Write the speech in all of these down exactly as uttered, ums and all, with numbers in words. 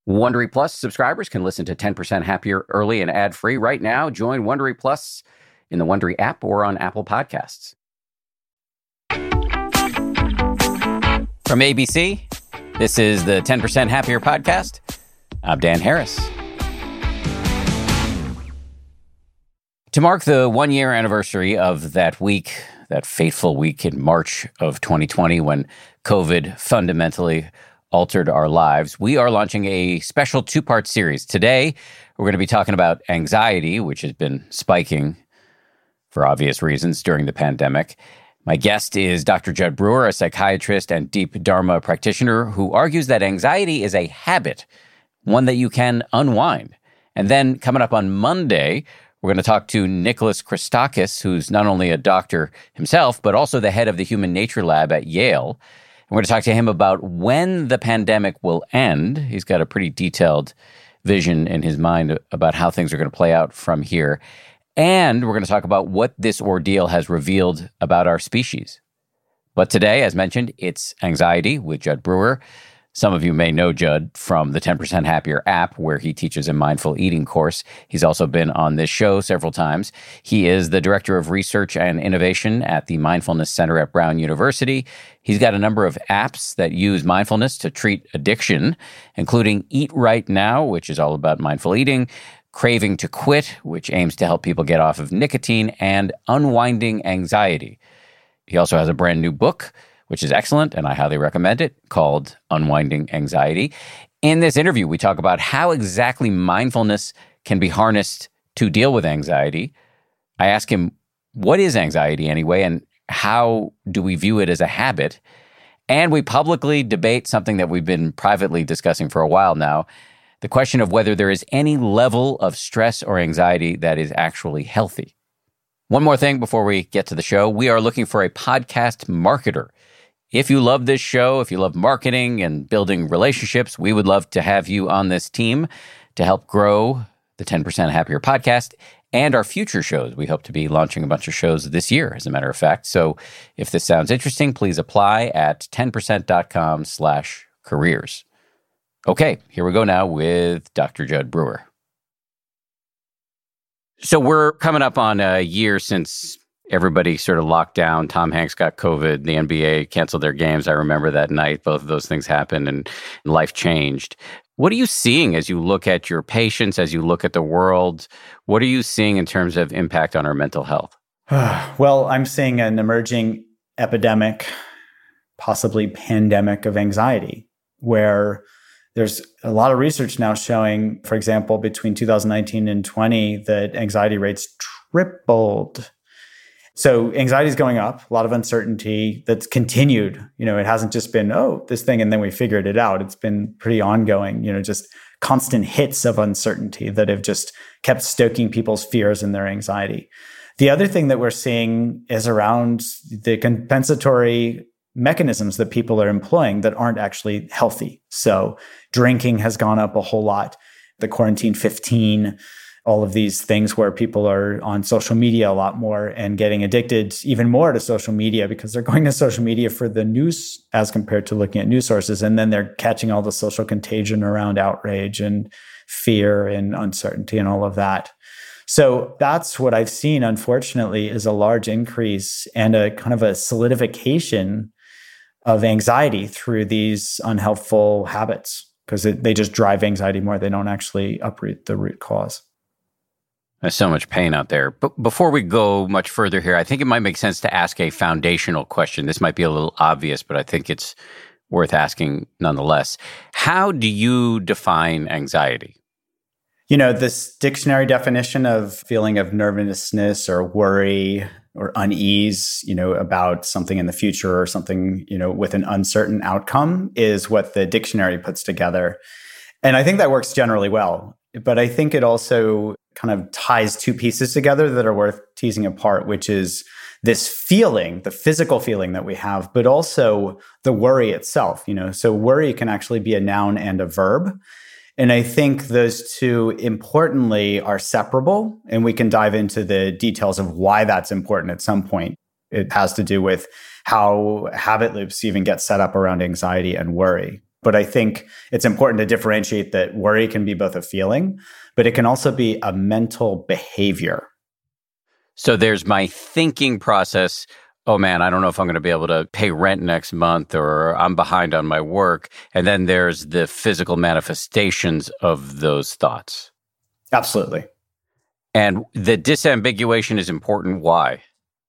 Wondery Plus subscribers can listen to ten percent Happier early and ad-free right now. Join Wondery Plus in the Wondery app or on Apple Podcasts. From A B C, this is the ten percent Happier podcast. I'm Dan Harris. To mark the one-year anniversary of that week, that fateful week in March of twenty twenty when COVID fundamentally altered our lives, we are launching a special two-part series. Today, we're going to be talking about anxiety, which has been spiking for obvious reasons during the pandemic. My guest is Doctor Judd Brewer, a psychiatrist and deep Dharma practitioner who argues that anxiety is a habit, one that you can unwind. And then coming up on Monday, we're going to talk to Nicholas Christakis, who's not only a doctor himself, but also the head of the Human Nature Lab at Yale. We're going to talk to him about when the pandemic will end. He's got a pretty detailed vision in his mind about how things are going to play out from here. And we're going to talk about what this ordeal has revealed about our species. But today, as mentioned, it's anxiety with Judd Brewer. Some of you may know Judd from the ten percent Happier app, where he teaches a mindful eating course. He's also been on this show several times. He is the Director of Research and Innovation at the Mindfulness Center at Brown University. He's got a number of apps that use mindfulness to treat addiction, including Eat Right Now, which is all about mindful eating, Craving to Quit, which aims to help people get off of nicotine, and Unwinding Anxiety. He also has a brand new book, which is excellent, and I highly recommend it, called Unwinding Anxiety. In this interview, we talk about how exactly mindfulness can be harnessed to deal with anxiety. I ask him, what is anxiety anyway, and how do we view it as a habit? And we publicly debate something that we've been privately discussing for a while now, the question of whether there is any level of stress or anxiety that is actually healthy. One more thing before we get to the show. We are looking for a podcast marketer. If you love this show, if you love marketing and building relationships, we would love to have you on this team to help grow the ten percent Happier podcast and our future shows. We hope to be launching a bunch of shows this year, as a matter of fact. So if this sounds interesting, please apply at ten percent dot com slash careers. Okay, here we go now with Doctor Judd Brewer. So we're coming up on a year since everybody sort of locked down. Tom Hanks got COVID. The N B A canceled their games. I remember that night. Both of those things happened and life changed. What are you seeing as you look at your patients, as you look at the world? What are you seeing in terms of impact on our mental health? Well, I'm seeing an emerging epidemic, possibly pandemic of anxiety, where there's a lot of research now showing, for example, between two thousand nineteen and twenty, that anxiety rates tripled. So anxiety is going up, a lot of uncertainty that's continued. You know, it hasn't just been, oh, this thing, and then we figured it out. It's been pretty ongoing, you know, just constant hits of uncertainty that have just kept stoking people's fears and their anxiety. The other thing that we're seeing is around the compensatory mechanisms that people are employing that aren't actually healthy. So drinking has gone up a whole lot. The quarantine fifteen, all of these things where people are on social media a lot more and getting addicted even more to social media because they're going to social media for the news as compared to looking at news sources. And then they're catching all the social contagion around outrage and fear and uncertainty and all of that. So that's what I've seen, unfortunately, is a large increase and a kind of a solidification of anxiety through these unhelpful habits because they just drive anxiety more. They don't actually uproot the root cause. There's so much pain out there. But before we go much further here, I think it might make sense to ask a foundational question. This might be a little obvious, but I think it's worth asking nonetheless. How do you define anxiety? You know, this dictionary definition of feeling of nervousness or worry or unease, you know, about something in the future or something, you know, with an uncertain outcome is what the dictionary puts together. And I think that works generally well. But I think it also kind of ties two pieces together that are worth teasing apart, which is this feeling, the physical feeling that we have, but also the worry itself. You know, so worry can actually be a noun and a verb. And I think those two, importantly, are separable. And we can dive into the details of why that's important at some point. It has to do with how habit loops even get set up around anxiety and worry. But I think it's important to differentiate that worry can be both a feeling, but it can also be a mental behavior. So there's my thinking process. Oh man, I don't know if I'm going to be able to pay rent next month, or I'm behind on my work. And then there's the physical manifestations of those thoughts. Absolutely. And the disambiguation is important. Why?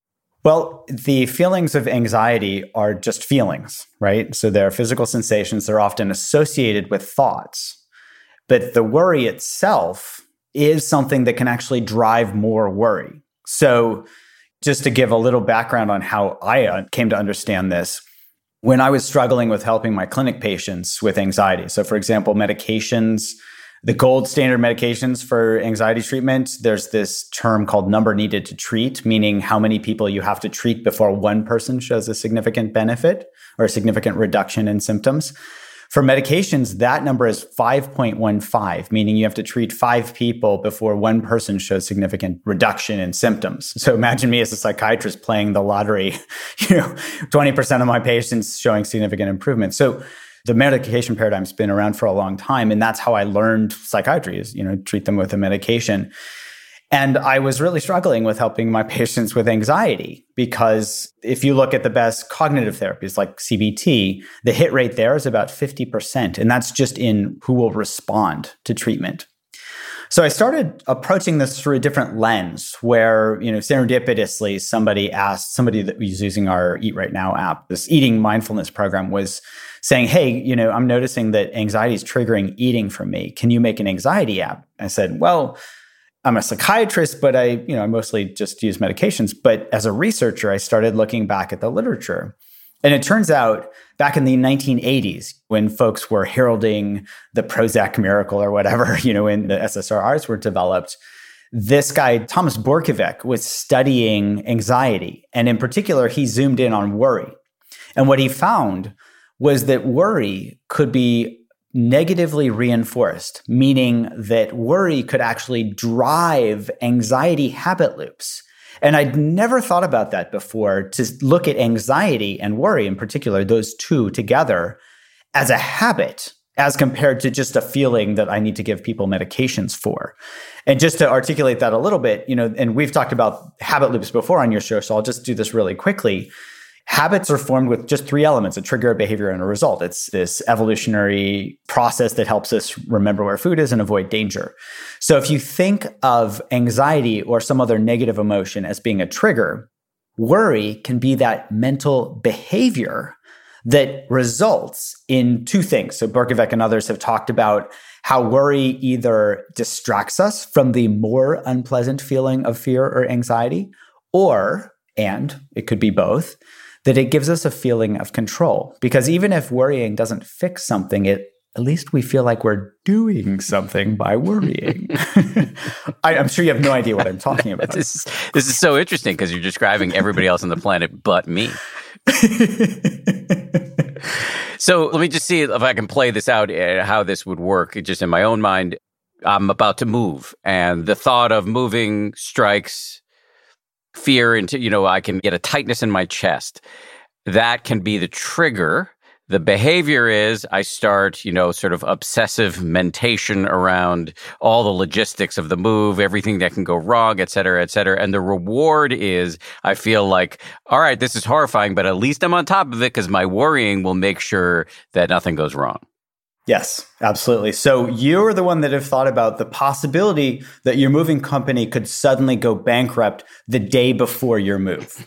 Well, the feelings of anxiety are just feelings, right? So they're physical sensations. They're often associated with thoughts. But the worry itself is something that can actually drive more worry. So just to give a little background on how I came to understand this, when I was struggling with helping my clinic patients with anxiety, so for example, medications, the gold standard medications for anxiety treatment, there's this term called number needed to treat, meaning how many people you have to treat before one person shows a significant benefit or a significant reduction in symptoms. For medications, that number is five point one five, meaning you have to treat five people before one person shows significant reduction in symptoms. So imagine me as a psychiatrist playing the lottery, you know, twenty percent of my patients showing significant improvement. So the medication paradigm's been around for a long time, and that's how I learned psychiatry is, you know, treat them with a medication. And I was really struggling with helping my patients with anxiety because if you look at the best cognitive therapies like C B T, the hit rate there is about fifty percent. And that's just in who will respond to treatment. So I started approaching this through a different lens where, you know, serendipitously somebody asked, somebody that was using our Eat Right Now app, this eating mindfulness program was saying, hey, you know, I'm noticing that anxiety is triggering eating for me. Can you make an anxiety app? I said, well, I'm a psychiatrist, but I, you know, I mostly just use medications. But as a researcher, I started looking back at the literature. And it turns out back in the nineteen eighties, when folks were heralding the Prozac miracle or whatever, you know, when the S S R Is were developed, this guy, Thomas Borkovec, was studying anxiety. And in particular, he zoomed in on worry. And what he found was that worry could be negatively reinforced, meaning that worry could actually drive anxiety habit loops. And I'd never thought about that before, to look at anxiety and worry in particular, those two together, as a habit, as compared to just a feeling that I need to give people medications for. And just to articulate that a little bit, you know, and we've talked about habit loops before on your show, so I'll just do this really quickly. Habits are formed with just three elements: a trigger, a behavior, and a result. It's this evolutionary process that helps us remember where food is and avoid danger. So if you think of anxiety or some other negative emotion as being a trigger, worry can be that mental behavior that results in two things. So Borkovec and others have talked about how worry either distracts us from the more unpleasant feeling of fear or anxiety, or, and it could be both, that it gives us a feeling of control. Because even if worrying doesn't fix something, it at least we feel like we're doing something by worrying. I, I'm sure you have no idea what I'm talking about. this, is, this is so interesting because you're describing everybody else on the planet but me. So let me just see if I can play this out, uh, how this would work just in my own mind. I'm about to move, and the thought of moving strikes fear into, you know, I can get a tightness in my chest. That can be the trigger. The behavior is I start, you know, sort of obsessive mentation around all the logistics of the move, everything that can go wrong, et cetera, et cetera. And the reward is I feel like, all right, this is horrifying, but at least I'm on top of it because my worrying will make sure that nothing goes wrong. Yes, absolutely. So you're the one that have thought about the possibility that your moving company could suddenly go bankrupt the day before your move.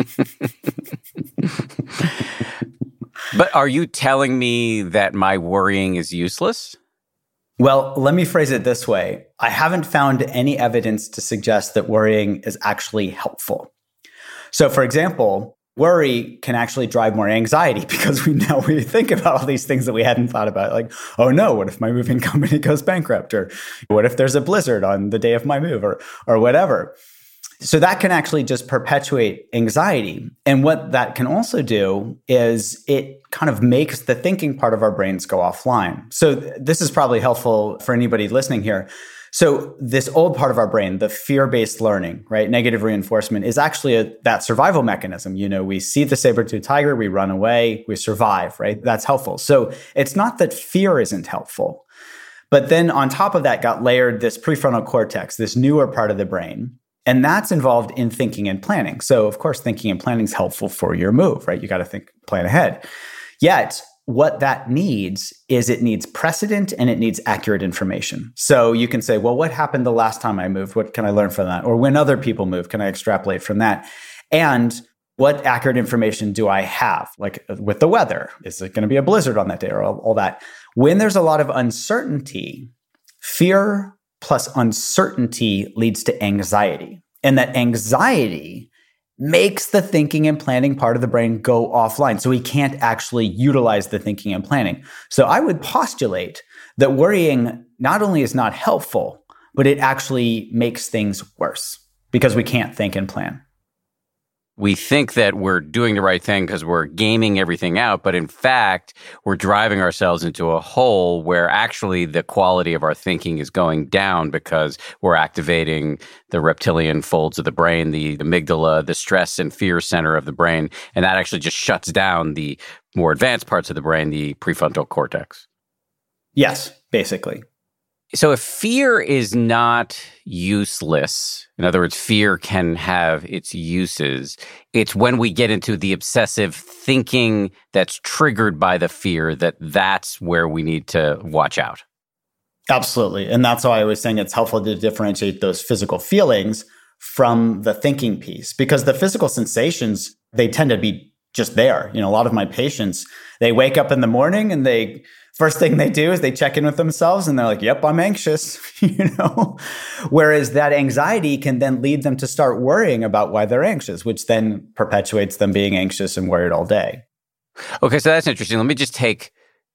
But are you telling me that my worrying is useless? Well, let me phrase it this way. I haven't found any evidence to suggest that worrying is actually helpful. So for example, worry can actually drive more anxiety because we now we think about all these things that we hadn't thought about. Like, oh no, what if my moving company goes bankrupt? Or what if there's a blizzard on the day of my move, or or whatever. So that can actually just perpetuate anxiety. And what that can also do is it kind of makes the thinking part of our brains go offline. So th- this is probably helpful for anybody listening here. So this old part of our brain, the fear-based learning, right? Negative reinforcement is actually a, that survival mechanism. You know, we see the saber-toothed tiger, we run away, we survive, right? That's helpful. So it's not that fear isn't helpful. But then on top of that got layered this prefrontal cortex, this newer part of the brain. And that's involved in thinking and planning. So of course, thinking and planning is helpful for your move, right? You got to think, plan ahead. Yet what that needs is it needs precedent and it needs accurate information. So you can say, well, what happened the last time I moved? What can I learn from that? Or when other people move, can I extrapolate from that? And what accurate information do I have? Like with the weather, is it going to be a blizzard on that day or all, all that? When there's a lot of uncertainty, fear plus uncertainty leads to anxiety. And that anxiety makes the thinking and planning part of the brain go offline. So we can't actually utilize the thinking and planning. So I would postulate that worrying not only is not helpful, but it actually makes things worse because we can't think and plan. We think that we're doing the right thing because we're gaming everything out, but in fact, we're driving ourselves into a hole where actually the quality of our thinking is going down because we're activating the reptilian folds of the brain, the, the amygdala, the stress and fear center of the brain, and that actually just shuts down the more advanced parts of the brain, the prefrontal cortex. Yes, basically. So if fear is not useless, in other words, fear can have its uses, it's when we get into the obsessive thinking that's triggered by the fear that that's where we need to watch out. Absolutely. And that's why I was saying it's helpful to differentiate those physical feelings from the thinking piece, because the physical sensations, they tend to be just there. You know, a lot of my patients, they wake up in the morning and they first thing they do is they check in with themselves and they're like, yep, I'm anxious, you know? Whereas that anxiety can then lead them to start worrying about why they're anxious, which then perpetuates them being anxious and worried all day. Okay, so that's interesting. Let me just take,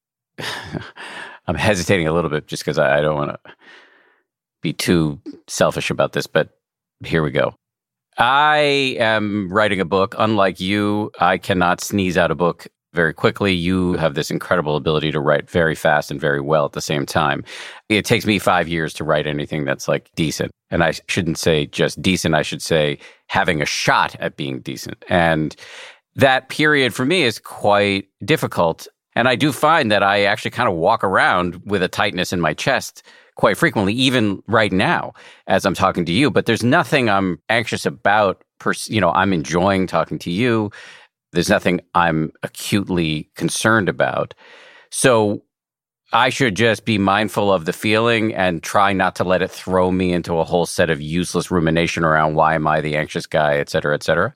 I'm hesitating a little bit just because I, I don't want to be too selfish about this, but here we go. I am writing a book. Unlike you, I cannot sneeze out a book very quickly. You have this incredible ability to write very fast and very well at the same time. It takes me five years to write anything that's like decent. And I shouldn't say just decent. I should say having a shot at being decent. And that period for me is quite difficult. And I do find that I actually kind of walk around with a tightness in my chest quite frequently, even right now as I'm talking to you. But there's nothing I'm anxious about. Pers- you know, I'm enjoying talking to you. There's nothing I'm acutely concerned about. So I should just be mindful of the feeling and try not to let it throw me into a whole set of useless rumination around why am I the anxious guy, et cetera, et cetera.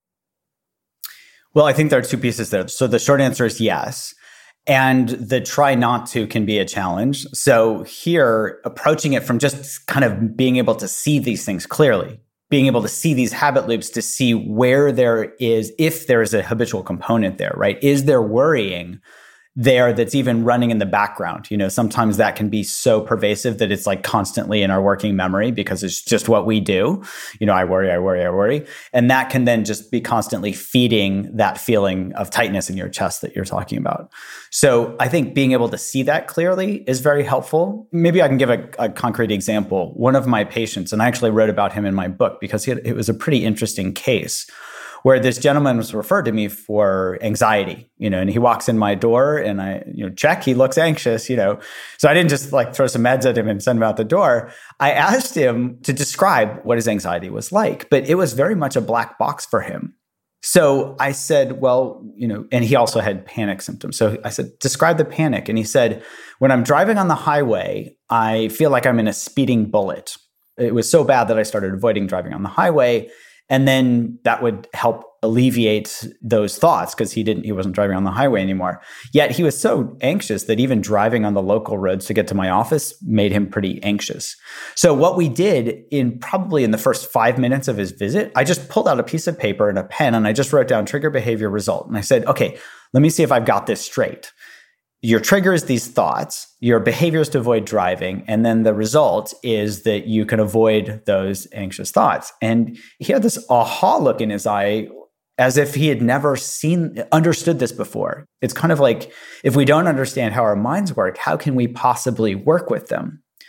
Well, I think there are two pieces there. So the short answer is yes. And the try not to can be a challenge. So here, approaching it from just kind of being able to see these things clearly, being able to see these habit loops to see where there is, if there is a habitual component there, right? Is there worrying there that's even running in the background? You know, sometimes that can be so pervasive that it's like constantly in our working memory because it's just what we do. You know, I worry, I worry, I worry. And that can then just be constantly feeding that feeling of tightness in your chest that you're talking about. So I think being able to see that clearly is very helpful. Maybe I can give a, a concrete example. One of my patients, and I actually wrote about him in my book because he had, it was a pretty interesting case, where this gentleman was referred to me for anxiety, you know, and he walks in my door and I, you know, check, he looks anxious, you know. So I didn't just like throw some meds at him and send him out the door. I asked him to describe what his anxiety was like, but it was very much a black box for him. So I said, well, you know, and he also had panic symptoms. So I said, describe the panic. And he said, when I'm driving on the highway, I feel like I'm in a speeding bullet. It was so bad that I started avoiding driving on the highway. And then that would help alleviate those thoughts because he didn't, he wasn't driving on the highway anymore. Yet he was so anxious that even driving on the local roads to get to my office made him pretty anxious. So what we did in probably in the first five minutes of his visit, I just pulled out a piece of paper and a pen and I just wrote down trigger behavior result. And I said, okay, let me see if I've got this straight. Your trigger is these thoughts, your behavior is to avoid driving, and then the result is that you can avoid those anxious thoughts. And he had this aha look in his eye as if he had never seen, understood this before. It's kind of like, if we don't understand how our minds work, how can we possibly work with them?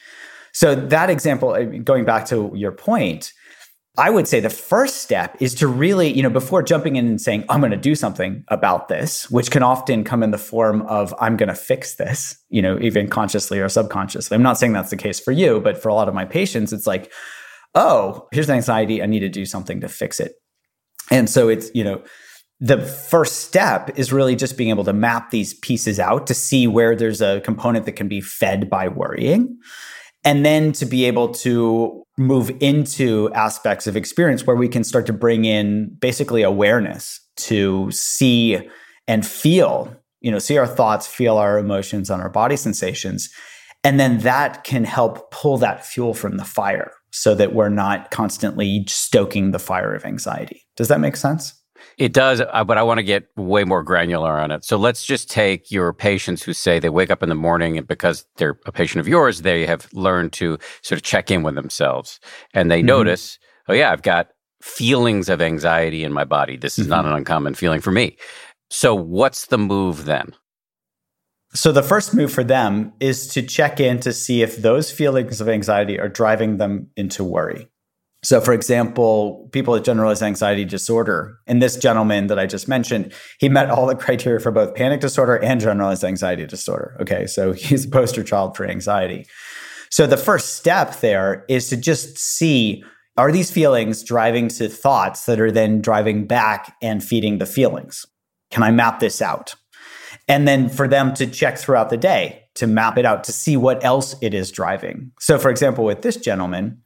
So that example, going back to your point, I would say the first step is to really, you know, before jumping in and saying, I'm going to do something about this, which can often come in the form of, I'm going to fix this, you know, even consciously or subconsciously. I'm not saying that's the case for you, but for a lot of my patients, it's like, oh, here's an anxiety. I need to do something to fix it. And so it's, you know, the first step is really just being able to map these pieces out to see where there's a component that can be fed by worrying. And then to be able to move into aspects of experience where we can start to bring in basically awareness to see and feel, you know, see our thoughts, feel our emotions on our body sensations. And then that can help pull that fuel from the fire so that we're not constantly stoking the fire of anxiety. Does that make sense? It does, but I want to get way more granular on it. So let's just take your patients who say they wake up in the morning and because they're a patient of yours, they have learned to sort of check in with themselves. And they mm-hmm. notice, oh yeah, I've got feelings of anxiety in my body. This is mm-hmm. not an uncommon feeling for me. So what's the move then? So the first move for them is to check in to see if those feelings of anxiety are driving them into worry. So, for example, people with generalized anxiety disorder, and this gentleman that I just mentioned, he met all the criteria for both panic disorder and generalized anxiety disorder. Okay, so he's a poster child for anxiety. So the first step there is to just see, are these feelings driving to thoughts that are then driving back and feeding the feelings? Can I map this out? And then for them to check throughout the day to map it out to see what else it is driving. So, for example, with this gentleman,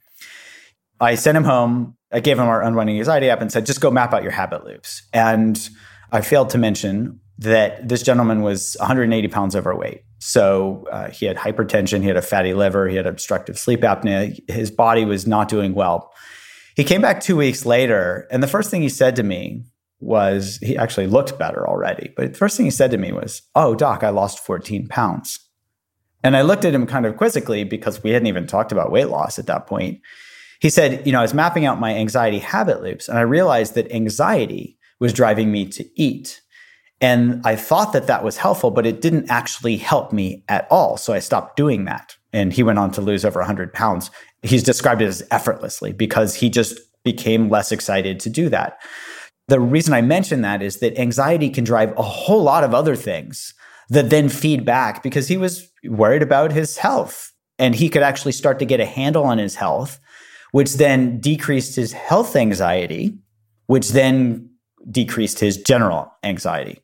I sent him home. I gave him our Unwinding Anxiety app and said, just go map out your habit loops. And I failed to mention that this gentleman was one hundred eighty pounds overweight. So uh, he had hypertension, he had a fatty liver, he had obstructive sleep apnea. His body was not doing well. He came back two weeks later, and the first thing he said to me was, he actually looked better already, but the first thing he said to me was, oh, doc, I lost fourteen pounds. And I looked at him kind of quizzically because we hadn't even talked about weight loss at that point. He said, you know, I was mapping out my anxiety habit loops, and I realized that anxiety was driving me to eat. And I thought that that was helpful, but it didn't actually help me at all. So I stopped doing that. And he went on to lose over one hundred pounds. He's described it as effortlessly because he just became less excited to do that. The reason I mention that is that anxiety can drive a whole lot of other things that then feed back because he was worried about his health. And he could actually start to get a handle on his health, which then decreased his health anxiety, which then decreased his general anxiety.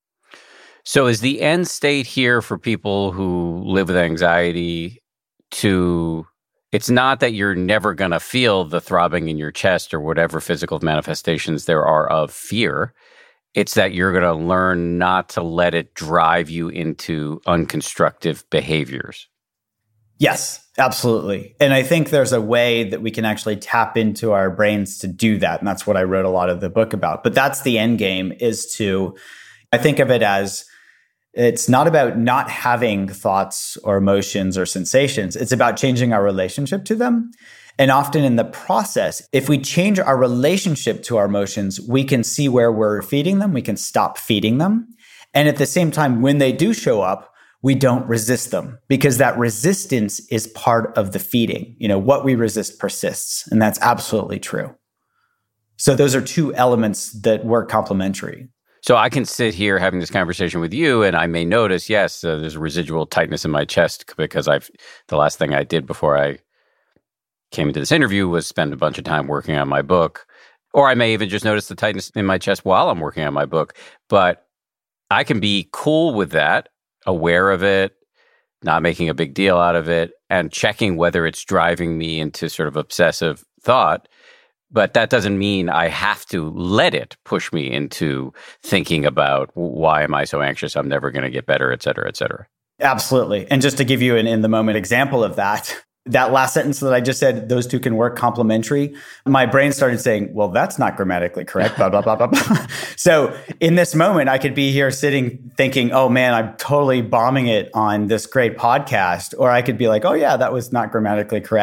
So is the end state here for people who live with anxiety to, it's not that you're never going to feel the throbbing in your chest or whatever physical manifestations there are of fear. It's that you're going to learn not to let it drive you into unconstructive behaviors. Yes, absolutely. And I think there's a way that we can actually tap into our brains to do that. And that's what I wrote a lot of the book about. But that's the end game, is to, I think of it as, it's not about not having thoughts or emotions or sensations. It's about changing our relationship to them. And often in the process, if we change our relationship to our emotions, we can see where we're feeding them. We can stop feeding them. And at the same time, when they do show up, we don't resist them, because that resistance is part of the feeding. You know, what we resist persists. And that's absolutely true. So those are two elements that work complementary. So I can sit here having this conversation with you, and I may notice, yes, uh, there's a residual tightness in my chest because I've the last thing I did before I came into this interview was spend a bunch of time working on my book. Or I may even just notice the tightness in my chest while I'm working on my book. But I can be cool with that, aware of it, not making a big deal out of it, and checking whether it's driving me into sort of obsessive thought. But that doesn't mean I have to let it push me into thinking about, why am I so anxious? I'm never going to get better, et cetera, et cetera. Absolutely. And just to give you an in-the-moment example of that, that last sentence that I just said, those two can work complementary, my brain started saying, well, that's not grammatically correct, blah, blah, blah, blah, blah. So in this moment, I could be here sitting thinking, oh man, I'm totally bombing it on this great podcast. Or I could be like, oh yeah, that was not grammatically correct.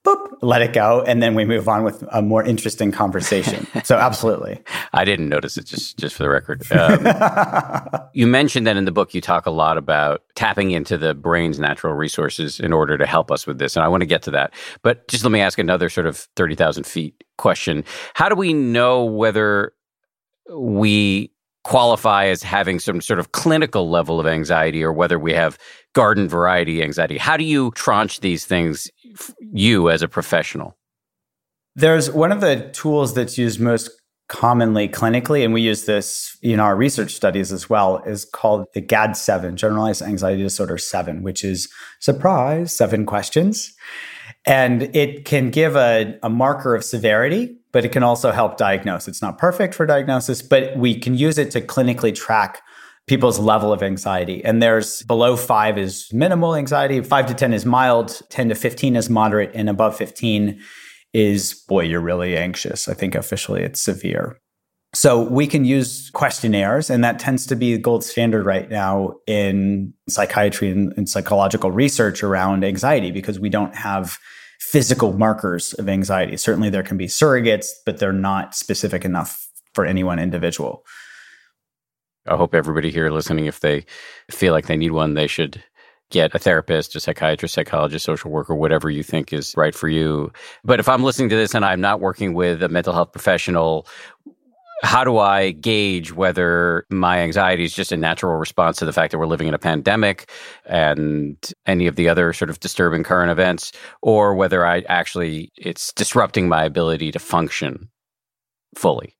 boop, let it go, and then we move on with a more interesting conversation. So absolutely. I didn't notice it, just, just for the record. Um, you mentioned that in the book, you talk a lot about tapping into the brain's natural resources in order to help us with this. And I want to get to that. But just let me ask another sort of thirty thousand feet question. How do we know whether we qualify as having some sort of clinical level of anxiety or whether we have garden variety anxiety? How do you tranche these things, you as a professional? There's one of the tools that's used most commonly clinically, and we use this in our research studies as well, is called the G A D seven, Generalized Anxiety Disorder seven, which is, surprise, seven questions. And it can give a, a marker of severity, but it can also help diagnose. It's not perfect for diagnosis, but we can use it to clinically track people's level of anxiety. And there's below five is minimal anxiety, five to ten is mild, ten to fifteen is moderate, and above fifteen is, boy, you're really anxious. I think officially it's severe. So we can use questionnaires, and that tends to be the gold standard right now in psychiatry and, and psychological research around anxiety, because we don't have physical markers of anxiety. Certainly there can be surrogates, but they're not specific enough for any one individual. I hope everybody here listening, if they feel like they need one, they should get a therapist, a psychiatrist, psychologist, social worker, whatever you think is right for you. But if I'm listening to this and I'm not working with a mental health professional, how do I gauge whether my anxiety is just a natural response to the fact that we're living in a pandemic and any of the other sort of disturbing current events, or whether I actually, it's disrupting my ability to function fully?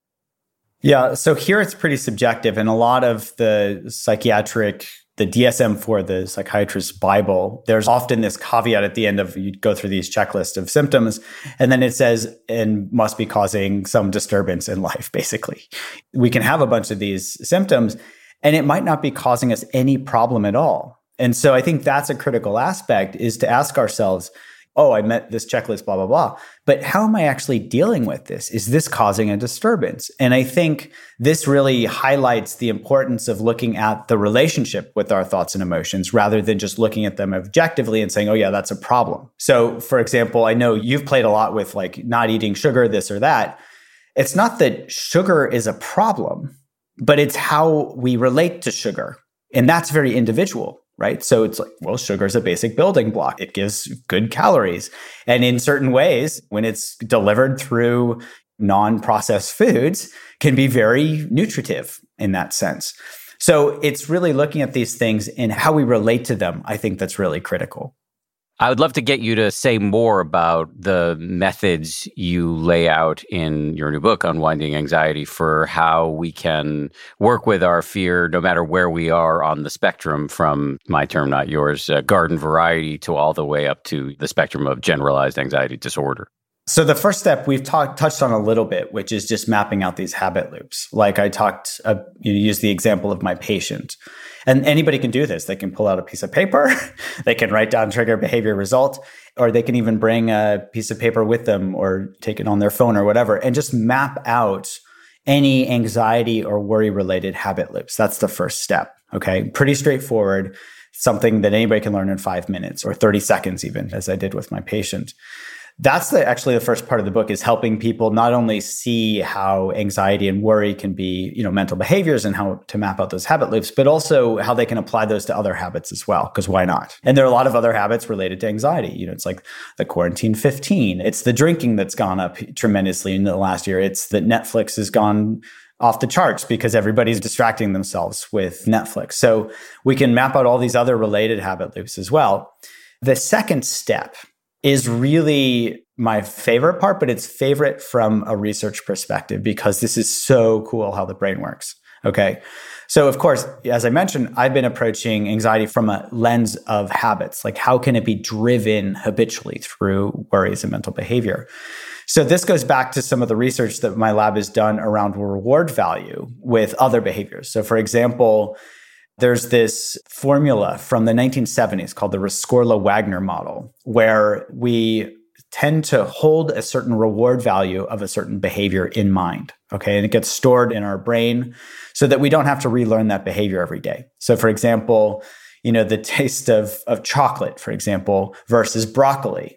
Yeah, so here it's pretty subjective. And a lot of the psychiatric, the D S M four, the psychiatrist's Bible, there's often this caveat at the end of, you go through these checklists of symptoms, and then it says, and must be causing some disturbance in life, basically. We can have a bunch of these symptoms, and it might not be causing us any problem at all. And so I think that's a critical aspect, is to ask ourselves, oh, I met this checklist, blah, blah, blah. But how am I actually dealing with this? Is this causing a disturbance? And I think this really highlights the importance of looking at the relationship with our thoughts and emotions rather than just looking at them objectively and saying, oh, yeah, that's a problem. So, for example, I know you've played a lot with like not eating sugar, this or that. It's not that sugar is a problem, but it's how we relate to sugar. And that's very individual. Right? So it's like, well, sugar is a basic building block. It gives good calories. And in certain ways, when it's delivered through non-processed foods, can be very nutritive in that sense. So it's really looking at these things and how we relate to them. I think that's really critical. I would love to get you to say more about the methods you lay out in your new book, Unwinding Anxiety, for how we can work with our fear no matter where we are on the spectrum, from, my term, not yours, uh, garden variety, to all the way up to the spectrum of generalized anxiety disorder. So the first step we've talked touched on a little bit, which is just mapping out these habit loops. Like I talked, uh, you use the example of my patient. And anybody can do this. They can pull out a piece of paper, they can write down trigger behavior result, or they can even bring a piece of paper with them or take it on their phone or whatever, and just map out any anxiety or worry related habit loops. That's the first step. Okay. Pretty straightforward. Something that anybody can learn in five minutes or thirty seconds, even, as I did with my patient. That's the, actually the first part of the book, is helping people not only see how anxiety and worry can be, you know, mental behaviors and how to map out those habit loops, but also how they can apply those to other habits as well, because why not? And there are a lot of other habits related to anxiety. You know, it's like the quarantine fifteen. It's the drinking that's gone up tremendously in the last year. It's that Netflix has gone off the charts because everybody's distracting themselves with Netflix. So we can map out all these other related habit loops as well. The second step is really my favorite part, but it's favorite from a research perspective because this is so cool how the brain works. Okay. So of course, as I mentioned, I've been approaching anxiety from a lens of habits. Like, how can it be driven habitually through worries and mental behavior? So this goes back to some of the research that my lab has done around reward value with other behaviors. So for example, there's this formula from the nineteen seventies called the Rescorla-Wagner model, where we tend to hold a certain reward value of a certain behavior in mind. Okay. And it gets stored in our brain so that we don't have to relearn that behavior every day. So for example, you know, the taste of, of chocolate, for example, versus broccoli,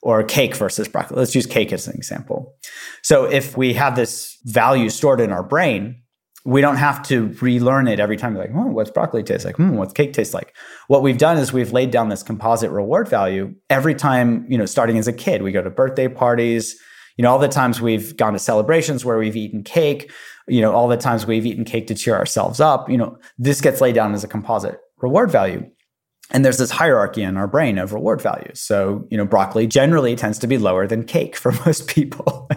or cake versus broccoli. Let's use cake as an example. So if we have this value stored in our brain, we don't have to relearn it every time. We're like, oh, what's broccoli taste like? Hmm, what's cake taste like? What we've done is we've laid down this composite reward value every time, you know, starting as a kid. We go to birthday parties, you know, all the times we've gone to celebrations where we've eaten cake, you know, all the times we've eaten cake to cheer ourselves up, you know, this gets laid down as a composite reward value. And there's this hierarchy in our brain of reward values. So, you know, broccoli generally tends to be lower than cake for most people.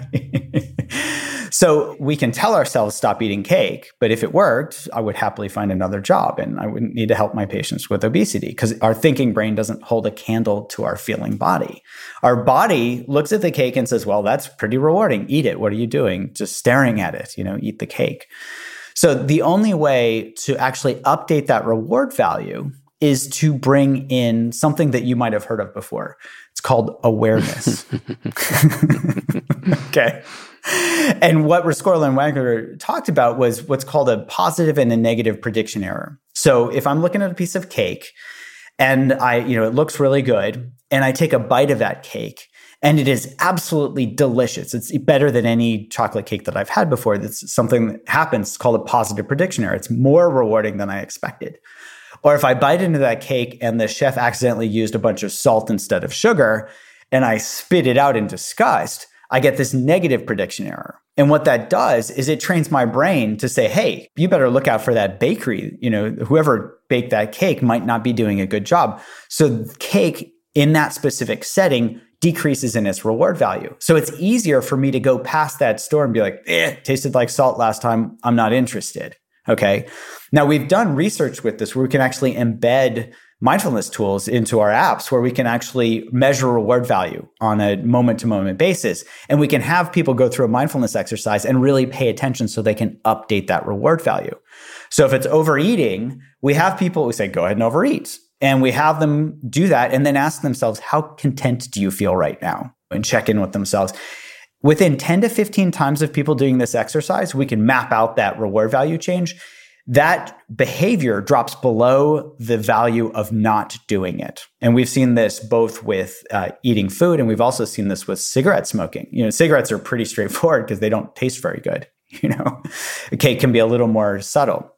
So we can tell ourselves stop eating cake, but if it worked, I would happily find another job and I wouldn't need to help my patients with obesity because our thinking brain doesn't hold a candle to our feeling body. Our body looks at the cake and says, well, that's pretty rewarding. Eat it. What are you doing? Just staring at it, you know, eat the cake. So the only way to actually update that reward value is to bring in something that you might have heard of before. It's called awareness. Okay. And what Rescorla and Wagner talked about was what's called a positive and a negative prediction error. So if I'm looking at a piece of cake and I, you know, it looks really good and I take a bite of that cake and it is absolutely delicious. It's better than any chocolate cake that I've had before. That's something that happens. It's called a positive prediction error. It's more rewarding than I expected. Or if I bite into that cake and the chef accidentally used a bunch of salt instead of sugar and I spit it out in disgust, I get this negative prediction error. And what that does is it trains my brain to say, hey, you better look out for that bakery. You know, whoever baked that cake might not be doing a good job. So cake in that specific setting decreases in its reward value. So it's easier for me to go past that store and be like, eh, tasted like salt last time. I'm not interested. Okay. Now we've done research with this where we can actually embed mindfulness tools into our apps where we can actually measure reward value on a moment to moment basis. And we can have people go through a mindfulness exercise and really pay attention so they can update that reward value. So if it's overeating, we have people who say, go ahead and overeat. And we have them do that and then ask themselves, how content do you feel right now? And check in with themselves. Within ten to fifteen times of people doing this exercise, we can map out that reward value change. That behavior drops below the value of not doing it. And we've seen this both with uh, eating food, and we've also seen this with cigarette smoking. You know, cigarettes are pretty straightforward because they don't taste very good. You know, a cake can be a little more subtle.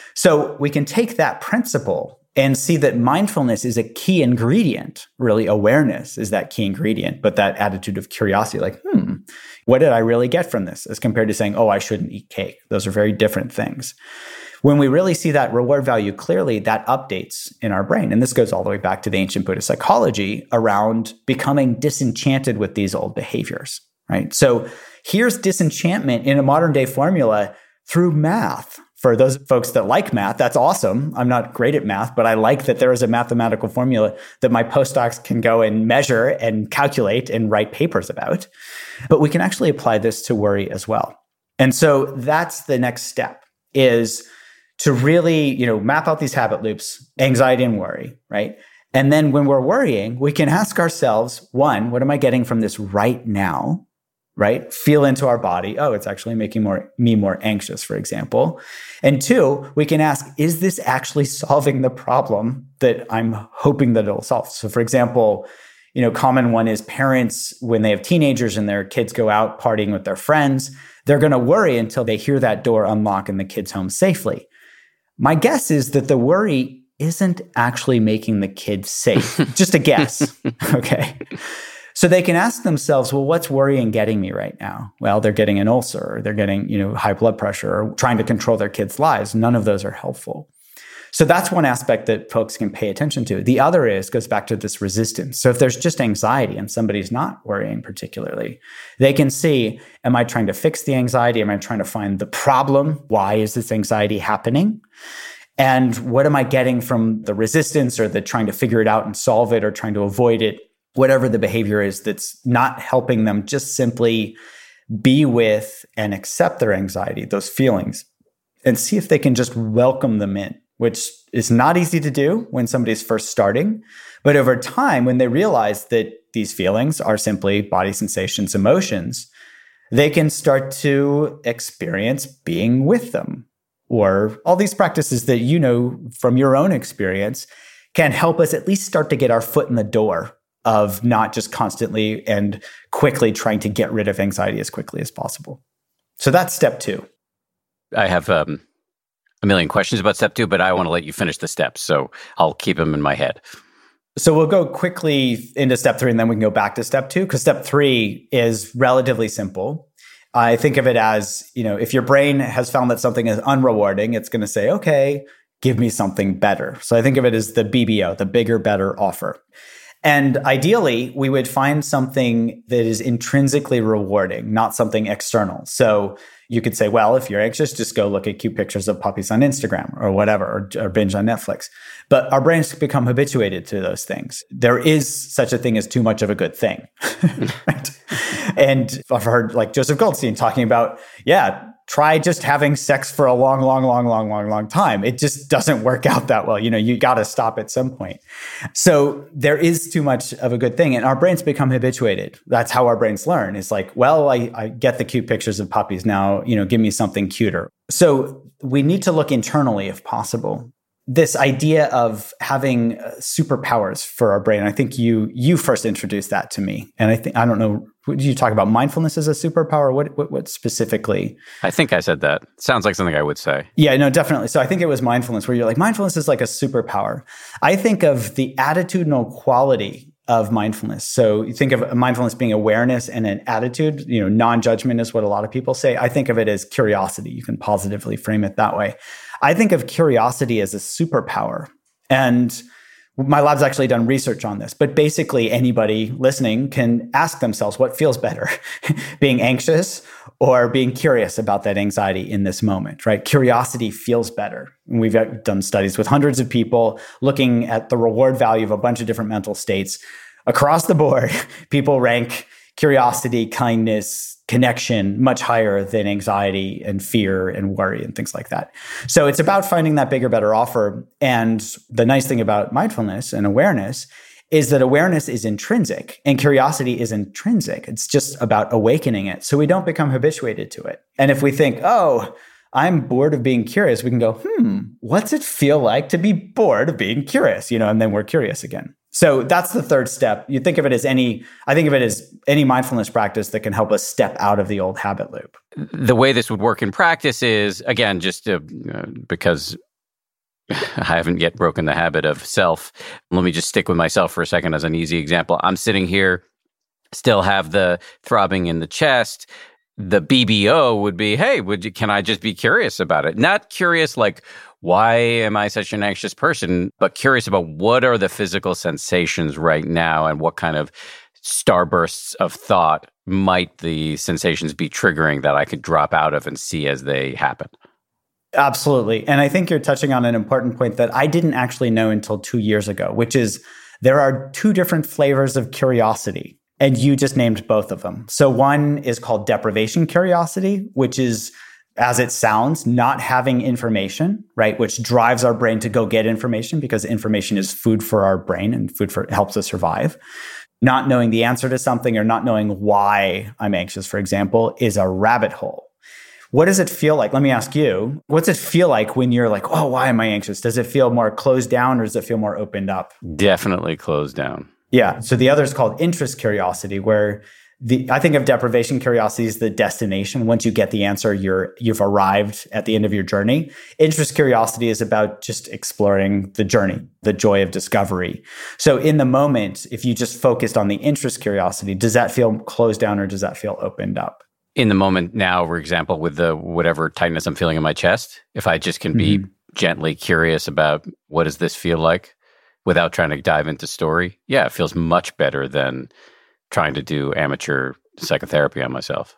So we can take that principle and see that mindfulness is a key ingredient. Really, awareness is that key ingredient, but that attitude of curiosity, like, hmm, what did I really get from this? As compared to saying, oh, I shouldn't eat cake. Those are very different things. When we really see that reward value clearly, that updates in our brain. And this goes all the way back to the ancient Buddhist psychology around becoming disenchanted with these old behaviors, right? So here's disenchantment in a modern day formula through math. For those folks that like math, that's awesome. I'm not great at math, but I like that there is a mathematical formula that my postdocs can go and measure and calculate and write papers about. But we can actually apply this to worry as well. And so that's the next step, is to really, you know, map out these habit loops, anxiety and worry, right? And then when we're worrying, we can ask ourselves, one, what am I getting from this right now, right? Feel into our body. Oh, it's actually making more, me more anxious, for example. And two, we can ask, is this actually solving the problem that I'm hoping that it'll solve? So for example, you know, common one is parents, when they have teenagers and their kids go out partying with their friends, they're going to worry until they hear that door unlock and the kid's home safely. My guess is that the worry isn't actually making the kid safe. Just a guess. Okay. So they can ask themselves, well, what's worrying getting me right now? Well, they're getting an ulcer, or they're getting, you know, high blood pressure, or trying to control their kids' lives. None of those are helpful. So that's one aspect that folks can pay attention to. The other is, goes back to this resistance. So if there's just anxiety and somebody's not worrying particularly, they can see, am I trying to fix the anxiety? Am I trying to find the problem? Why is this anxiety happening? And what am I getting from the resistance or the trying to figure it out and solve it or trying to avoid it? Whatever the behavior is that's not helping them just simply be with and accept their anxiety, those feelings, and see if they can just welcome them in, which is not easy to do when somebody's first starting. But over time, when they realize that these feelings are simply body sensations, emotions, they can start to experience being with them. Or all these practices that you know from your own experience can help us at least start to get our foot in the door of not just constantly and quickly trying to get rid of anxiety as quickly as possible. So that's step two. I have um, a million questions about step two, but I want to let you finish the steps, so I'll keep them in my head. So we'll go quickly into step three, and then we can go back to step two, because step three is relatively simple. I think of it as, you know, if your brain has found that something is unrewarding, it's going to say, okay, give me something better. So I think of it as the B B O, the bigger, better offer. And ideally, we would find something that is intrinsically rewarding, not something external. So you could say, well, if you're anxious, just go look at cute pictures of puppies on Instagram or whatever, or, or binge on Netflix. But our brains become habituated to those things. There is such a thing as too much of a good thing. Right? And I've heard like Joseph Goldstein talking about, yeah, try just having sex for a long, long, long, long, long, long time. It just doesn't work out that well. You know, you got to stop at some point. So there is too much of a good thing, and our brains become habituated. That's how our brains learn. It's like, well, I, I get the cute pictures of puppies now, you know, give me something cuter. So we need to look internally if possible. This idea of having uh, superpowers for our brain, I think you you first introduced that to me. And I think, I don't know, did you talk about mindfulness as a superpower? What, what, what specifically? I think I said that. Sounds like something I would say. Yeah, no, definitely. So I think it was mindfulness, where you're like, mindfulness is like a superpower. I think of the attitudinal quality of mindfulness. So you think of mindfulness being awareness and an attitude, you know, non-judgment is what a lot of people say. I think of it as curiosity. You can positively frame it that way. I think of curiosity as a superpower. And my lab's actually done research on this, but basically anybody listening can ask themselves what feels better, being anxious or being curious about that anxiety in this moment, right? Curiosity feels better. And we've done studies with hundreds of people looking at the reward value of a bunch of different mental states. Across the board, people rank curiosity, kindness, connection much higher than anxiety and fear and worry and things like that. So it's about finding that bigger, better offer. And the nice thing about mindfulness and awareness is that awareness is intrinsic and curiosity is intrinsic. It's just about awakening it. So we don't become habituated to it. And if we think, oh, I'm bored of being curious, we can go, hmm, what's it feel like to be bored of being curious? You know, and then we're curious again. So that's the third step. You think of it as any, I think of it as any mindfulness practice that can help us step out of the old habit loop. The way this would work in practice is, again, just uh, because I haven't yet broken the habit of self, let me just stick with myself for a second as an easy example. I'm sitting here, still have the throbbing in the chest. The B B O would be, hey, would you, can I just be curious about it? Not curious like, why am I such an anxious person, but curious about what are the physical sensations right now and what kind of starbursts of thought might the sensations be triggering that I could drop out of and see as they happen. Absolutely. And I think you're touching on an important point that I didn't actually know until two years ago, which is there are two different flavors of curiosity. And you just named both of them. So one is called deprivation curiosity, which is, as it sounds, not having information, right? Which drives our brain to go get information because information is food for our brain and food for helps us survive. Not knowing the answer to something or not knowing why I'm anxious, for example, is a rabbit hole. What does it feel like? Let me ask you, what's it feel like when you're like, oh, why am I anxious? Does it feel more closed down or does it feel more opened up? Definitely closed down. Yeah. So the other is called interest curiosity, where the I think of deprivation curiosity as the destination. Once you get the answer, you're you've arrived at the end of your journey. Interest curiosity is about just exploring the journey, the joy of discovery. So in the moment, if you just focused on the interest curiosity, does that feel closed down or does that feel opened up? In the moment now, for example, with the whatever tightness I'm feeling in my chest, if I just can be mm-hmm. gently curious about what does this feel like, without trying to dive into story, yeah, it feels much better than trying to do amateur psychotherapy on myself.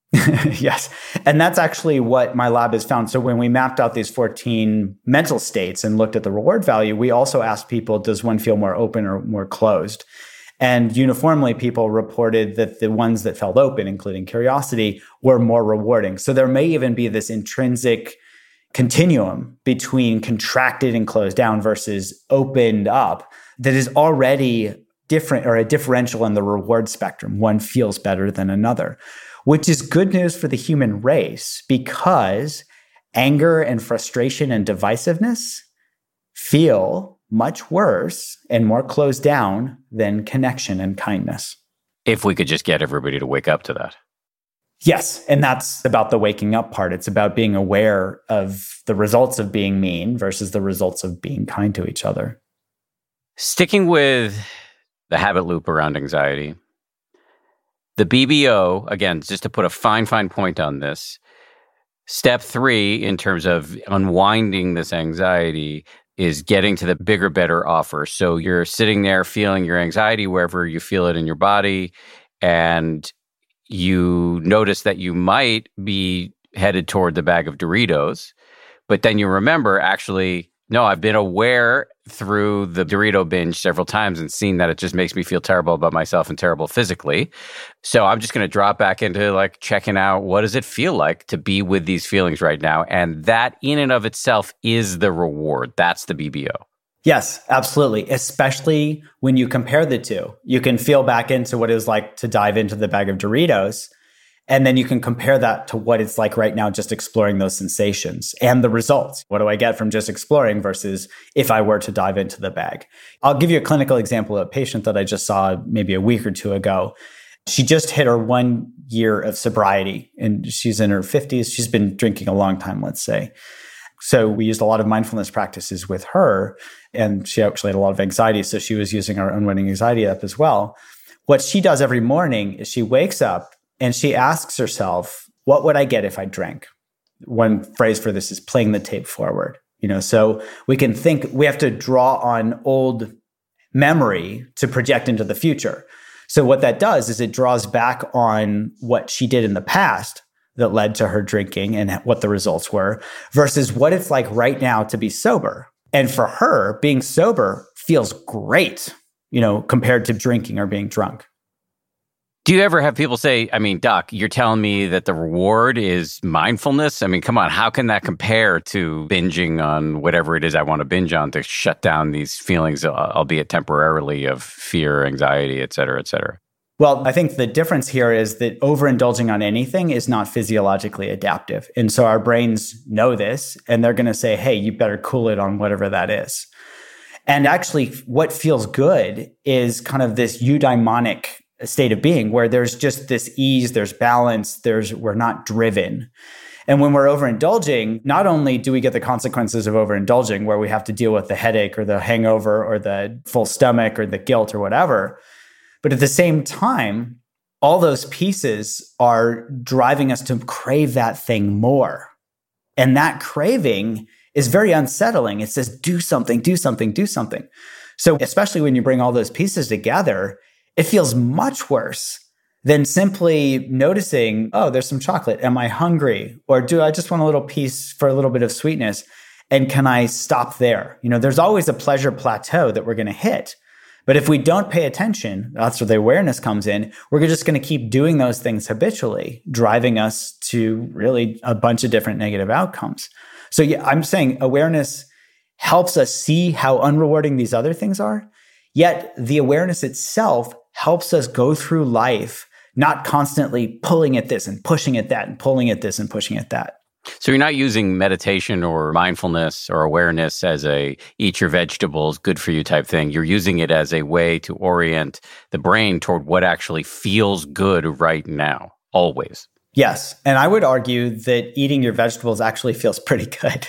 Yes. And that's actually what my lab has found. So when we mapped out these fourteen mental states and looked at the reward value, we also asked people, does one feel more open or more closed? And uniformly, people reported that the ones that felt open, including curiosity, were more rewarding. So there may even be this intrinsic continuum between contracted and closed down versus opened up that is already different or a differential in the reward spectrum. One feels better than another, which is good news for the human race because anger and frustration and divisiveness feel much worse and more closed down than connection and kindness. If we could just get everybody to wake up to that. Yes. And that's about the waking up part. It's about being aware of the results of being mean versus the results of being kind to each other. Sticking with the habit loop around anxiety, the B B O, again, just to put a fine, fine point on this, step three in terms of unwinding this anxiety is getting to the bigger, better offer. So you're sitting there feeling your anxiety wherever you feel it in your body, and you notice that you might be headed toward the bag of Doritos, but then you remember, actually, no, I've been aware through the Dorito binge several times and seen that it just makes me feel terrible about myself and terrible physically. So I'm just going to drop back into like checking out, what does it feel like to be with these feelings right now? And that in and of itself is the reward. That's the B B O. Yes, absolutely. Especially when you compare the two. You can feel back into what it was like to dive into the bag of Doritos, and then you can compare that to what it's like right now, just exploring those sensations and the results. What do I get from just exploring versus if I were to dive into the bag? I'll give you a clinical example of a patient that I just saw maybe a week or two ago. She just hit her one year of sobriety, and she's in her fifties. She's been drinking a long time, let's say. So we used a lot of mindfulness practices with her, and she actually had a lot of anxiety. So she was using our Unwinding Anxiety app as well. What she does every morning is she wakes up and she asks herself, what would I get if I drank? One phrase for this is playing the tape forward. You know, so we can think, we have to draw on old memory to project into the future. So what that does is it draws back on what she did in the past that led to her drinking and what the results were versus what it's like right now to be sober. And for her, being sober feels great, you know, compared to drinking or being drunk. Do you ever have people say, I mean, Doc, you're telling me that the reward is mindfulness? I mean, come on, how can that compare to binging on whatever it is I want to binge on to shut down these feelings, albeit temporarily, of fear, anxiety, et cetera, et cetera? Well, I think the difference here is that overindulging on anything is not physiologically adaptive. And so our brains know this, and they're going to say, hey, you better cool it on whatever that is. And actually, what feels good is kind of this eudaimonic state of being where there's just this ease, there's balance, there's we're not driven. And when we're overindulging, not only do we get the consequences of overindulging where we have to deal with the headache or the hangover or the full stomach or the guilt or whatever, but at the same time, all those pieces are driving us to crave that thing more. And that craving is very unsettling. It says, do something, do something, do something. So especially when you bring all those pieces together, it feels much worse than simply noticing, oh, there's some chocolate. Am I hungry? Or do I just want a little piece for a little bit of sweetness? And can I stop there? You know, there's always a pleasure plateau that we're going to hit. But if we don't pay attention, that's where the awareness comes in, we're just going to keep doing those things habitually, driving us to really a bunch of different negative outcomes. So yeah, I'm saying awareness helps us see how unrewarding these other things are, yet the awareness itself helps us go through life, not constantly pulling at this and pushing at that and pulling at this and pushing at that. So you're not using meditation or mindfulness or awareness as a eat your vegetables, good for you type thing. You're using it as a way to orient the brain toward what actually feels good right now, always. Yes. And I would argue that eating your vegetables actually feels pretty good.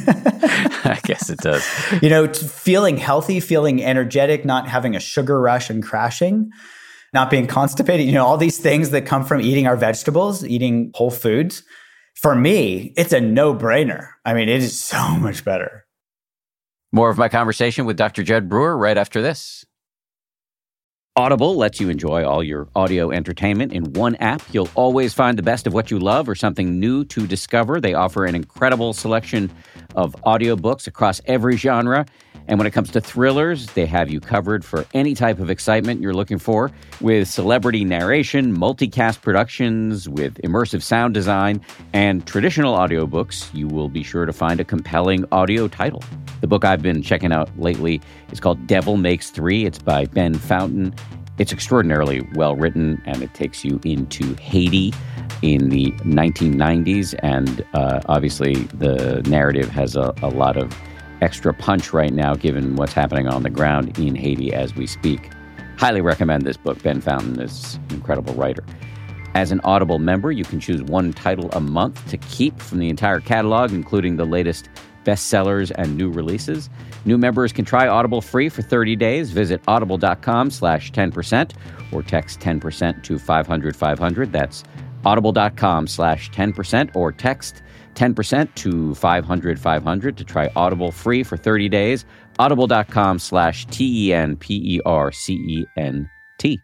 I guess it does. You know, feeling healthy, feeling energetic, not having a sugar rush and crashing, not being constipated, you know, all these things that come from eating our vegetables, eating whole foods. For me, it's a no-brainer. I mean, it is so much better. More of my conversation with Doctor Jud Brewer right after this. Audible lets you enjoy all your audio entertainment in one app. You'll always find the best of what you love or something new to discover. They offer an incredible selection of audiobooks across every genre. And when it comes to thrillers, they have you covered for any type of excitement you're looking for, with celebrity narration, multicast productions, with immersive sound design, and traditional audiobooks. You will be sure to find a compelling audio title. The book I've been checking out lately is called Devil Makes Three. It's by Ben Fountain. It's extraordinarily well written, and it takes you into Haiti in the nineteen nineties. And uh, obviously, the narrative has a, a lot of extra punch right now, given what's happening on the ground in Haiti as we speak. Highly recommend this book. Ben Fountain is an incredible writer. As an Audible member, you can choose one title a month to keep from the entire catalog, including the latest bestsellers and new releases. New members can try Audible free for thirty days. Visit audible.com slash 10% or text ten percent to five hundred five hundred. That's audible.com slash 10% or text ten percent to five hundred five hundred to try Audible free for thirty days. Audible.com slash T E N P E R C E N T.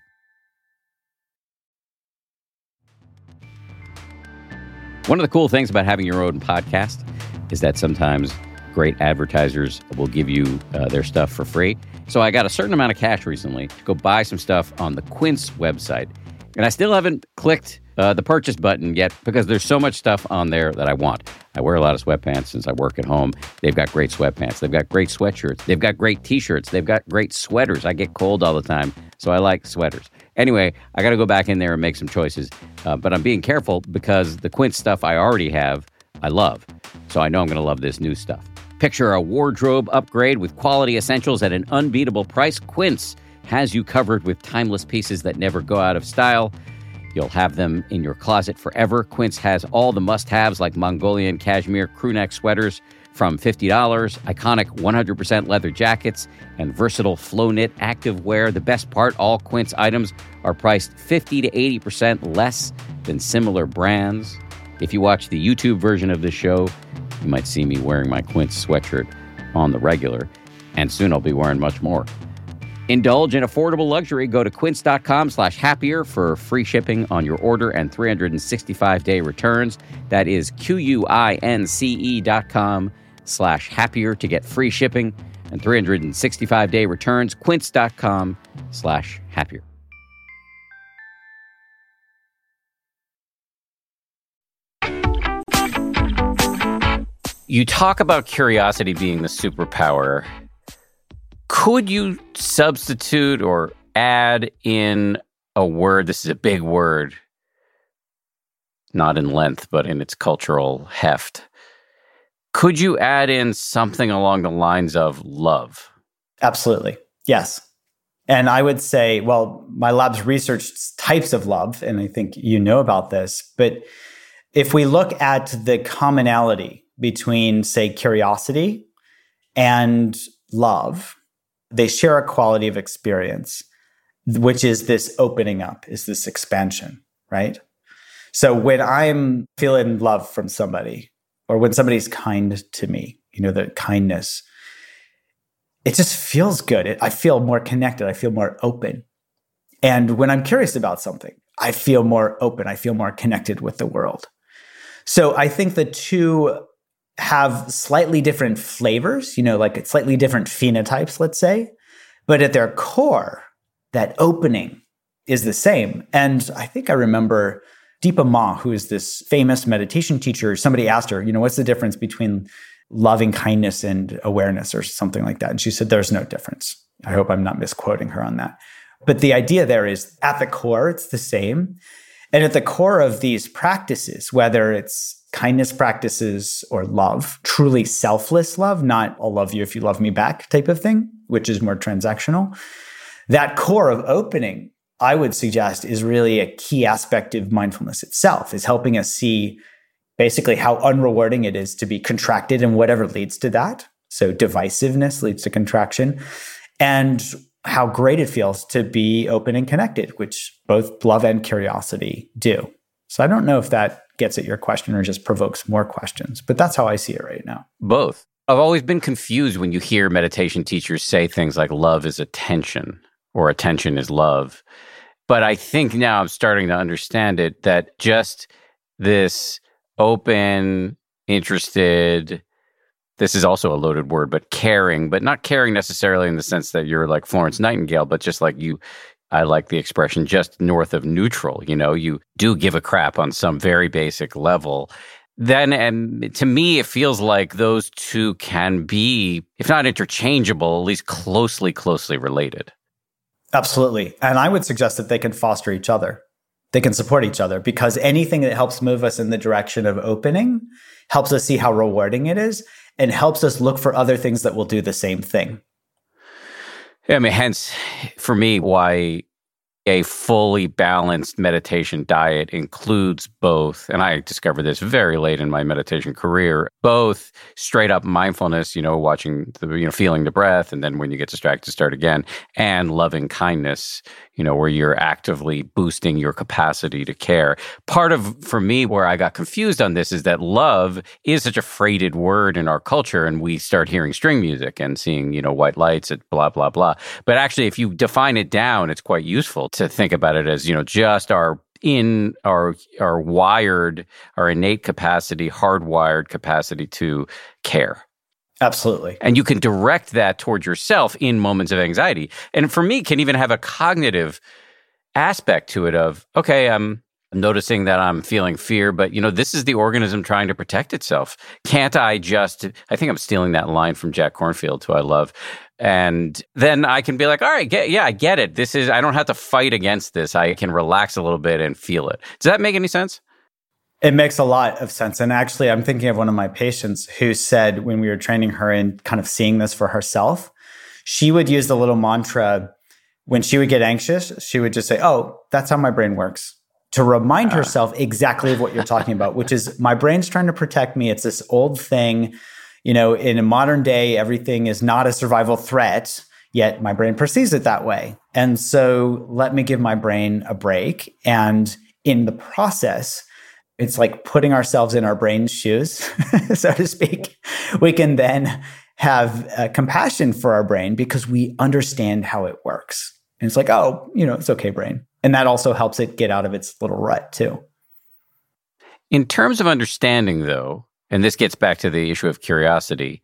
One of the cool things about having your own podcast is that sometimes great advertisers will give you uh, their stuff for free. So I got a certain amount of cash recently to go buy some stuff on the Quince website. And I still haven't clicked uh, the purchase button yet because there's so much stuff on there that I want. I wear a lot of sweatpants since I work at home. They've got great sweatpants. They've got great sweatshirts. They've got great T-shirts. They've got great sweaters. I get cold all the time, so I like sweaters. Anyway, I got to go back in there and make some choices. Uh, but I'm being careful because the Quince stuff I already have, I love. So I know I'm going to love this new stuff. Picture a wardrobe upgrade with quality essentials at an unbeatable price. Quince has you covered with timeless pieces that never go out of style. You'll have them in your closet forever. Quince has all the must-haves like Mongolian cashmere crewneck sweaters from fifty dollars, iconic one hundred percent leather jackets, and versatile flow-knit activewear. The best part, all Quince items are priced fifty to eighty percent less than similar brands. If you watch the YouTube version of this show, you might see me wearing my Quince sweatshirt on the regular, and soon I'll be wearing much more. Indulge in affordable luxury. Go to quince.com slash happier for free shipping on your order and three hundred sixty-five day returns. That is Q-U-I-N-C-E dot com slash happier to get free shipping and three hundred sixty-five day returns. Quince.com slash happier. You talk about curiosity being the superpower. Could you substitute or add in a word? This is a big word, not in length, but in its cultural heft. Could you add in something along the lines of love? Absolutely. Yes. And I would say, well, my lab's researched types of love, and I think you know about this. But if we look at the commonality between, say, curiosity and love, they share a quality of experience, which is this opening up, is this expansion, right? So when I'm feeling love from somebody, or when somebody's kind to me, you know, the kindness, it just feels good. It, I feel more connected. I feel more open. And when I'm curious about something, I feel more open. I feel more connected with the world. So I think the two have slightly different flavors, you know, like slightly different phenotypes, let's say. But at their core, that opening is the same. And I think I remember Deepa Ma, who is this famous meditation teacher, somebody asked her, you know, what's the difference between loving kindness and awareness or something like that? And she said, there's no difference. I hope I'm not misquoting her on that. But the idea there is at the core, it's the same. And at the core of these practices, whether it's kindness practices or love, truly selfless love, not I'll love you if you love me back type of thing, which is more transactional. That core of opening, I would suggest, is really a key aspect of mindfulness itself, is helping us see basically how unrewarding it is to be contracted and whatever leads to that. So divisiveness leads to contraction, and how great it feels to be open and connected, which both love and curiosity do. So I don't know if that gets at your question or just provokes more questions, but that's how I see it right now. Both. I've always been confused when you hear meditation teachers say things like love is attention or attention is love. But I think now I'm starting to understand it, that just this open, interested, this is also a loaded word, but caring, but not caring necessarily in the sense that you're like Florence Nightingale, but just like you, I like the expression just north of neutral. You know, you do give a crap on some very basic level. Then, and to me, it feels like those two can be, if not interchangeable, at least closely, closely related. Absolutely. And I would suggest that they can foster each other. They can support each other, because anything that helps move us in the direction of opening helps us see how rewarding it is. and helps us look for other things that will do the same thing. I mean, hence, for me, why a fully balanced meditation diet includes both, and I discovered this very late in my meditation career, both straight up mindfulness, you know, watching the, you know, feeling the breath, and then when you get distracted, start again, and loving kindness, you know, where you're actively boosting your capacity to care. Part of, for me, where I got confused on this is that love is such a freighted word in our culture, and we start hearing string music and seeing, you know, white lights at blah, blah, blah. But actually, if you define it down, it's quite useful to think about it as, you know, just our in our our wired, our innate capacity, hardwired capacity to care. Absolutely. And you can direct that towards yourself in moments of anxiety. And for me, can even have a cognitive aspect to it of, okay, I'm noticing that I'm feeling fear, but, you know, this is the organism trying to protect itself. Can't I just, I think I'm stealing that line from Jack Kornfield, who I love. And then I can be like, all right, get, yeah, I get it. This is, I don't have to fight against this. I can relax a little bit and feel it. Does that make any sense? It makes a lot of sense. And actually, I'm thinking of one of my patients who said when we were training her and kind of seeing this for herself, she would use the little mantra when she would get anxious. She would just say, oh, that's how my brain works, to remind uh. herself exactly of what you're talking about, which is my brain's trying to protect me. It's this old thing. You know, in a modern day, everything is not a survival threat, yet my brain perceives it that way. And so let me give my brain a break. And in the process, it's like putting ourselves in our brain's shoes, so to speak. We can then have uh, compassion for our brain because we understand how it works. And it's like, oh, you know, it's okay, brain. And that also helps it get out of its little rut too. In terms of understanding, though, and this gets back to the issue of curiosity,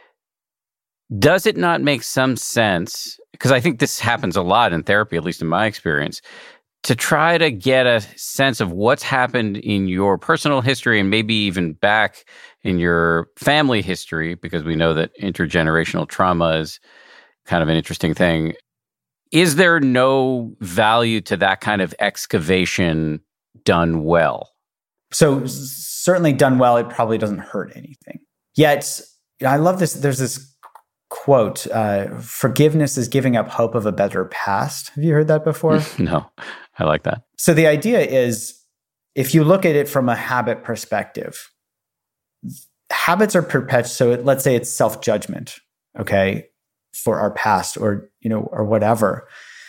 does it not make some sense, because I think this happens a lot in therapy, at least in my experience, to try to get a sense of what's happened in your personal history and maybe even back in your family history, because we know that intergenerational trauma is kind of an interesting thing. Is there no value to that kind of excavation done well? So certainly done well, it probably doesn't hurt anything. Yet, I love this. There's this quote, uh, forgiveness is giving up hope of a better past. Have you heard that before? No, I like that. So the idea is, if you look at it from a habit perspective, habits are perpetual. So it, let's say it's self-judgment, okay, for our past or, you know, or whatever.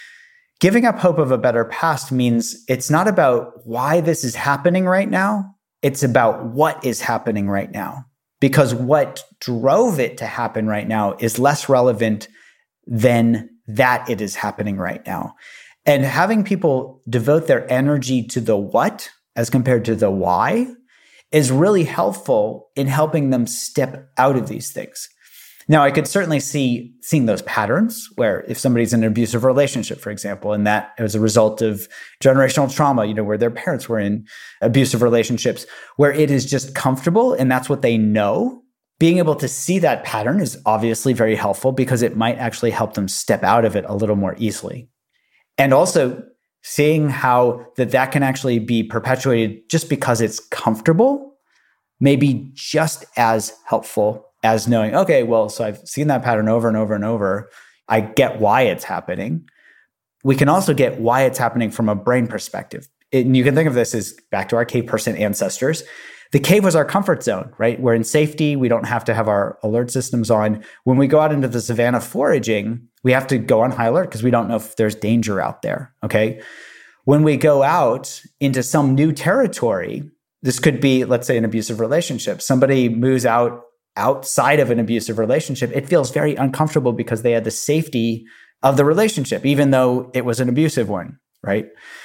Giving up hope of a better past means it's not about why this is happening right now. It's about what is happening right now. Because what drove it to happen right now is less relevant than that it is happening right now. And having people devote their energy to the what as compared to the why is really helpful in helping them step out of these things. Now, I could certainly see seeing those patterns where if somebody's in an abusive relationship, for example, and that as a result of generational trauma, you know, where their parents were in abusive relationships, where it is just comfortable and that's what they know, being able to see that pattern is obviously very helpful because it might actually help them step out of it a little more easily. And also seeing how that that can actually be perpetuated just because it's comfortable may be just as helpful as knowing, okay, well, so I've seen that pattern over and over and over. I get why it's happening. We can also get why it's happening from a brain perspective. And you can think of this as back to our cave person ancestors. The cave was our comfort zone, right? We're in safety. We don't have to have our alert systems on. When we go out into the savannah foraging, we have to go on high alert because we don't know if there's danger out there, okay? When we go out into some new territory, this could be, let's say, an abusive relationship. Somebody moves out outside of an abusive relationship, it feels very uncomfortable because they had the safety of the relationship, even though it was an abusive one, right?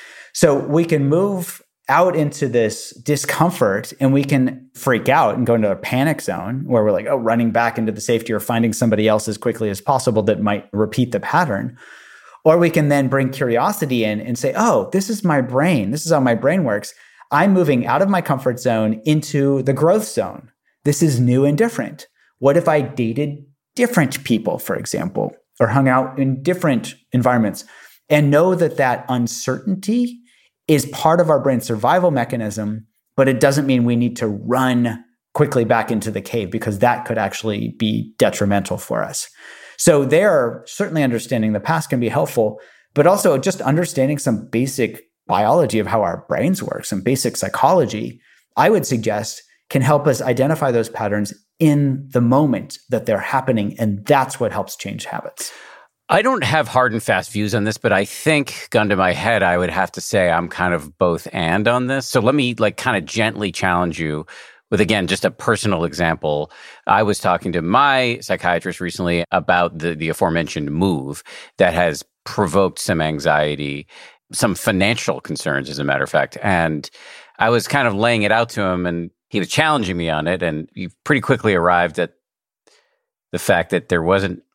So we can move out into this discomfort and we can freak out and go into a panic zone where we're like, oh, running back into the safety or finding somebody else as quickly as possible that might repeat the pattern. Or we can then bring curiosity in and say, oh, this is my brain. This is how my brain works. I'm moving out of my comfort zone into the growth zone. This is new and different. What if I dated different people, for example, or hung out in different environments and know that that uncertainty is part of our brain survival mechanism, but it doesn't mean we need to run quickly back into the cave because that could actually be detrimental for us. So there, certainly understanding the past can be helpful, but also just understanding some basic biology of how our brains work, some basic psychology, I would suggest can help us identify those patterns in the moment that they're happening. And that's what helps change habits. I don't have hard and fast views on this, but I think, gun to my head, I would have to say I'm kind of both and on this. So let me like kind of gently challenge you with, again, just a personal example. I was talking to my psychiatrist recently about the, the aforementioned move that has provoked some anxiety, some financial concerns, as a matter of fact. And I was kind of laying it out to him, and he was challenging me on it. And he pretty quickly arrived at the fact that there wasn't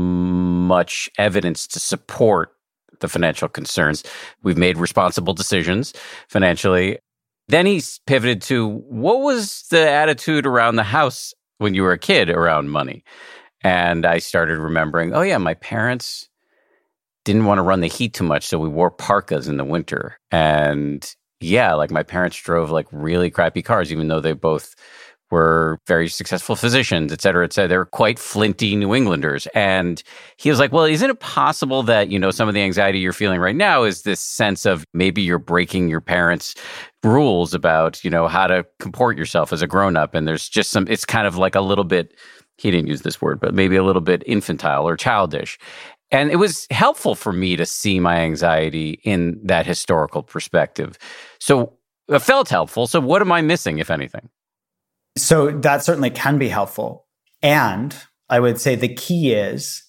much evidence to support the financial concerns. We've made responsible decisions financially. Then he pivoted to, what was the attitude around the house when you were a kid around money? And I started remembering, oh yeah, my parents didn't want to run the heat too much, so we wore parkas in the winter. And yeah, like my parents drove like really crappy cars, even though they both were very successful physicians, et cetera, et cetera. They were quite flinty New Englanders. And he was like, well, isn't it possible that, you know, some of the anxiety you're feeling right now is this sense of maybe you're breaking your parents' rules about, you know, how to comport yourself as a grown-up. And there's just some, it's kind of like a little bit, he didn't use this word, but maybe a little bit infantile or childish. And it was helpful for me to see my anxiety in that historical perspective. So it felt helpful. So what am I missing, if anything? So that certainly can be helpful. And I would say the key is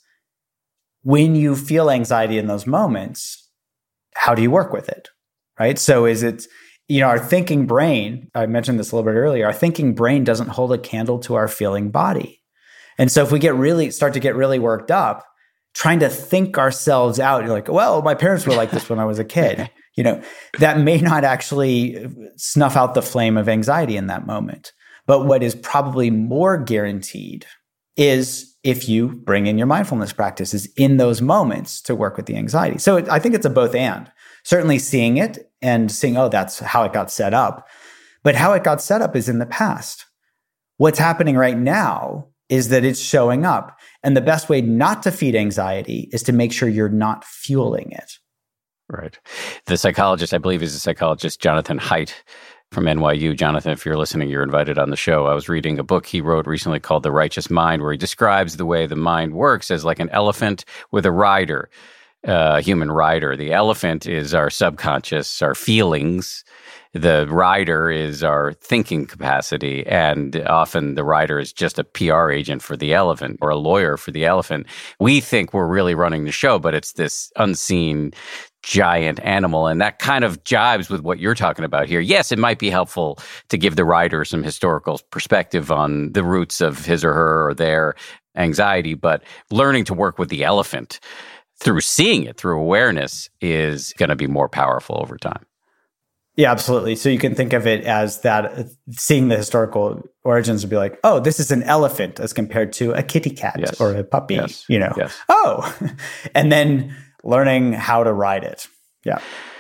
when you feel anxiety in those moments, how do you work with it, right? So is it, you know, our thinking brain, I mentioned this a little bit earlier, our thinking brain doesn't hold a candle to our feeling body. And so if we get really, start to get really worked up, trying to think ourselves out, you're like, well, my parents were like this when I was a kid. You know, that may not actually snuff out the flame of anxiety in that moment. But what is probably more guaranteed is if you bring in your mindfulness practices in those moments to work with the anxiety. So it, I think it's a both and. Certainly seeing it and seeing, oh, that's how it got set up. But how it got set up is in the past. What's happening right now is that it's showing up. And the best way not to feed anxiety is to make sure you're not fueling it. Right. The psychologist, I believe, is a psychologist, Jonathan Haidt, from N Y U. Jonathan, if you're listening, you're invited on the show. I was reading a book he wrote recently called The Righteous Mind, where he describes the way the mind works as like an elephant with a rider, uh, a human rider. The elephant is our subconscious, our feelings. The rider is our thinking capacity. And often the rider is just a P R agent for the elephant or a lawyer for the elephant. We think we're really running the show, but it's this unseen giant animal. And that kind of jives with what you're talking about here. Yes, it might be helpful to give the rider some historical perspective on the roots of his or her or their anxiety, but learning to work with the elephant through seeing it, through awareness, is going to be more powerful over time. Yeah, absolutely. So you can think of it as that, seeing the historical origins would be like, oh, this is an elephant as compared to a kitty cat yes. or a puppy, yes. you know. Yes. Oh, and then learning how to ride it. Yeah.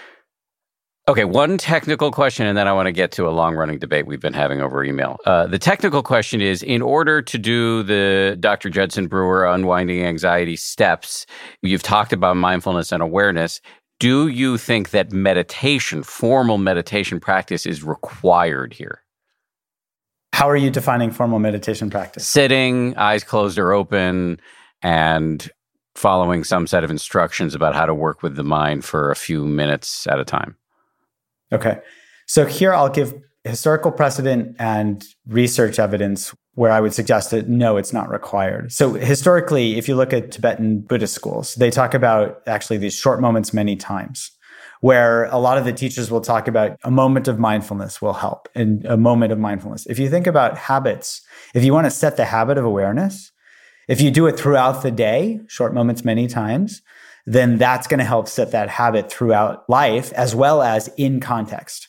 Okay, one technical question, and then I want to get to a long-running debate we've been having over email. Uh, the technical question is, in order to do the Doctor Judson Brewer Unwinding Anxiety steps, you've talked about mindfulness and awareness. Do you think that meditation, formal meditation practice, is required here? How are you defining formal meditation practice? Sitting, eyes closed or open, and following some set of instructions about how to work with the mind for a few minutes at a time. Okay. So here I'll give historical precedent and research evidence where I would suggest that no, it's not required. So historically, if you look at Tibetan Buddhist schools, they talk about actually these short moments many times, where a lot of the teachers will talk about a moment of mindfulness will help, and a moment of mindfulness. If you think about habits, if you want to set the habit of awareness, if you do it throughout the day, short moments many times, then that's going to help set that habit throughout life as well as in context.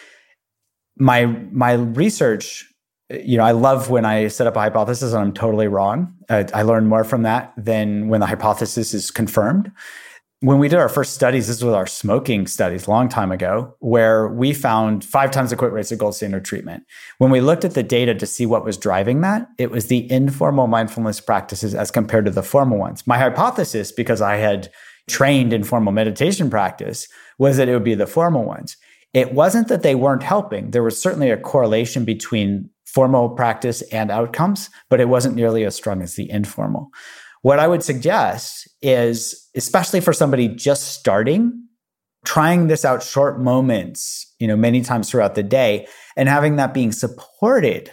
My my research, you know, I love when I set up a hypothesis and I'm totally wrong. I, I learn more from that than when the hypothesis is confirmed. when we did our first studies, this was our smoking studies a long time ago, where we found five times the quit rates of gold standard treatment. When we looked at the data to see what was driving that, it was the informal mindfulness practices as compared to the formal ones. My hypothesis, because I had trained in formal meditation practice, was that it would be the formal ones. It wasn't that they weren't helping. There was certainly a correlation between formal practice and outcomes, but it wasn't nearly as strong as the informal. What I would suggest is, especially for somebody just starting, trying this out short moments, you know, many times throughout the day, and having that being supported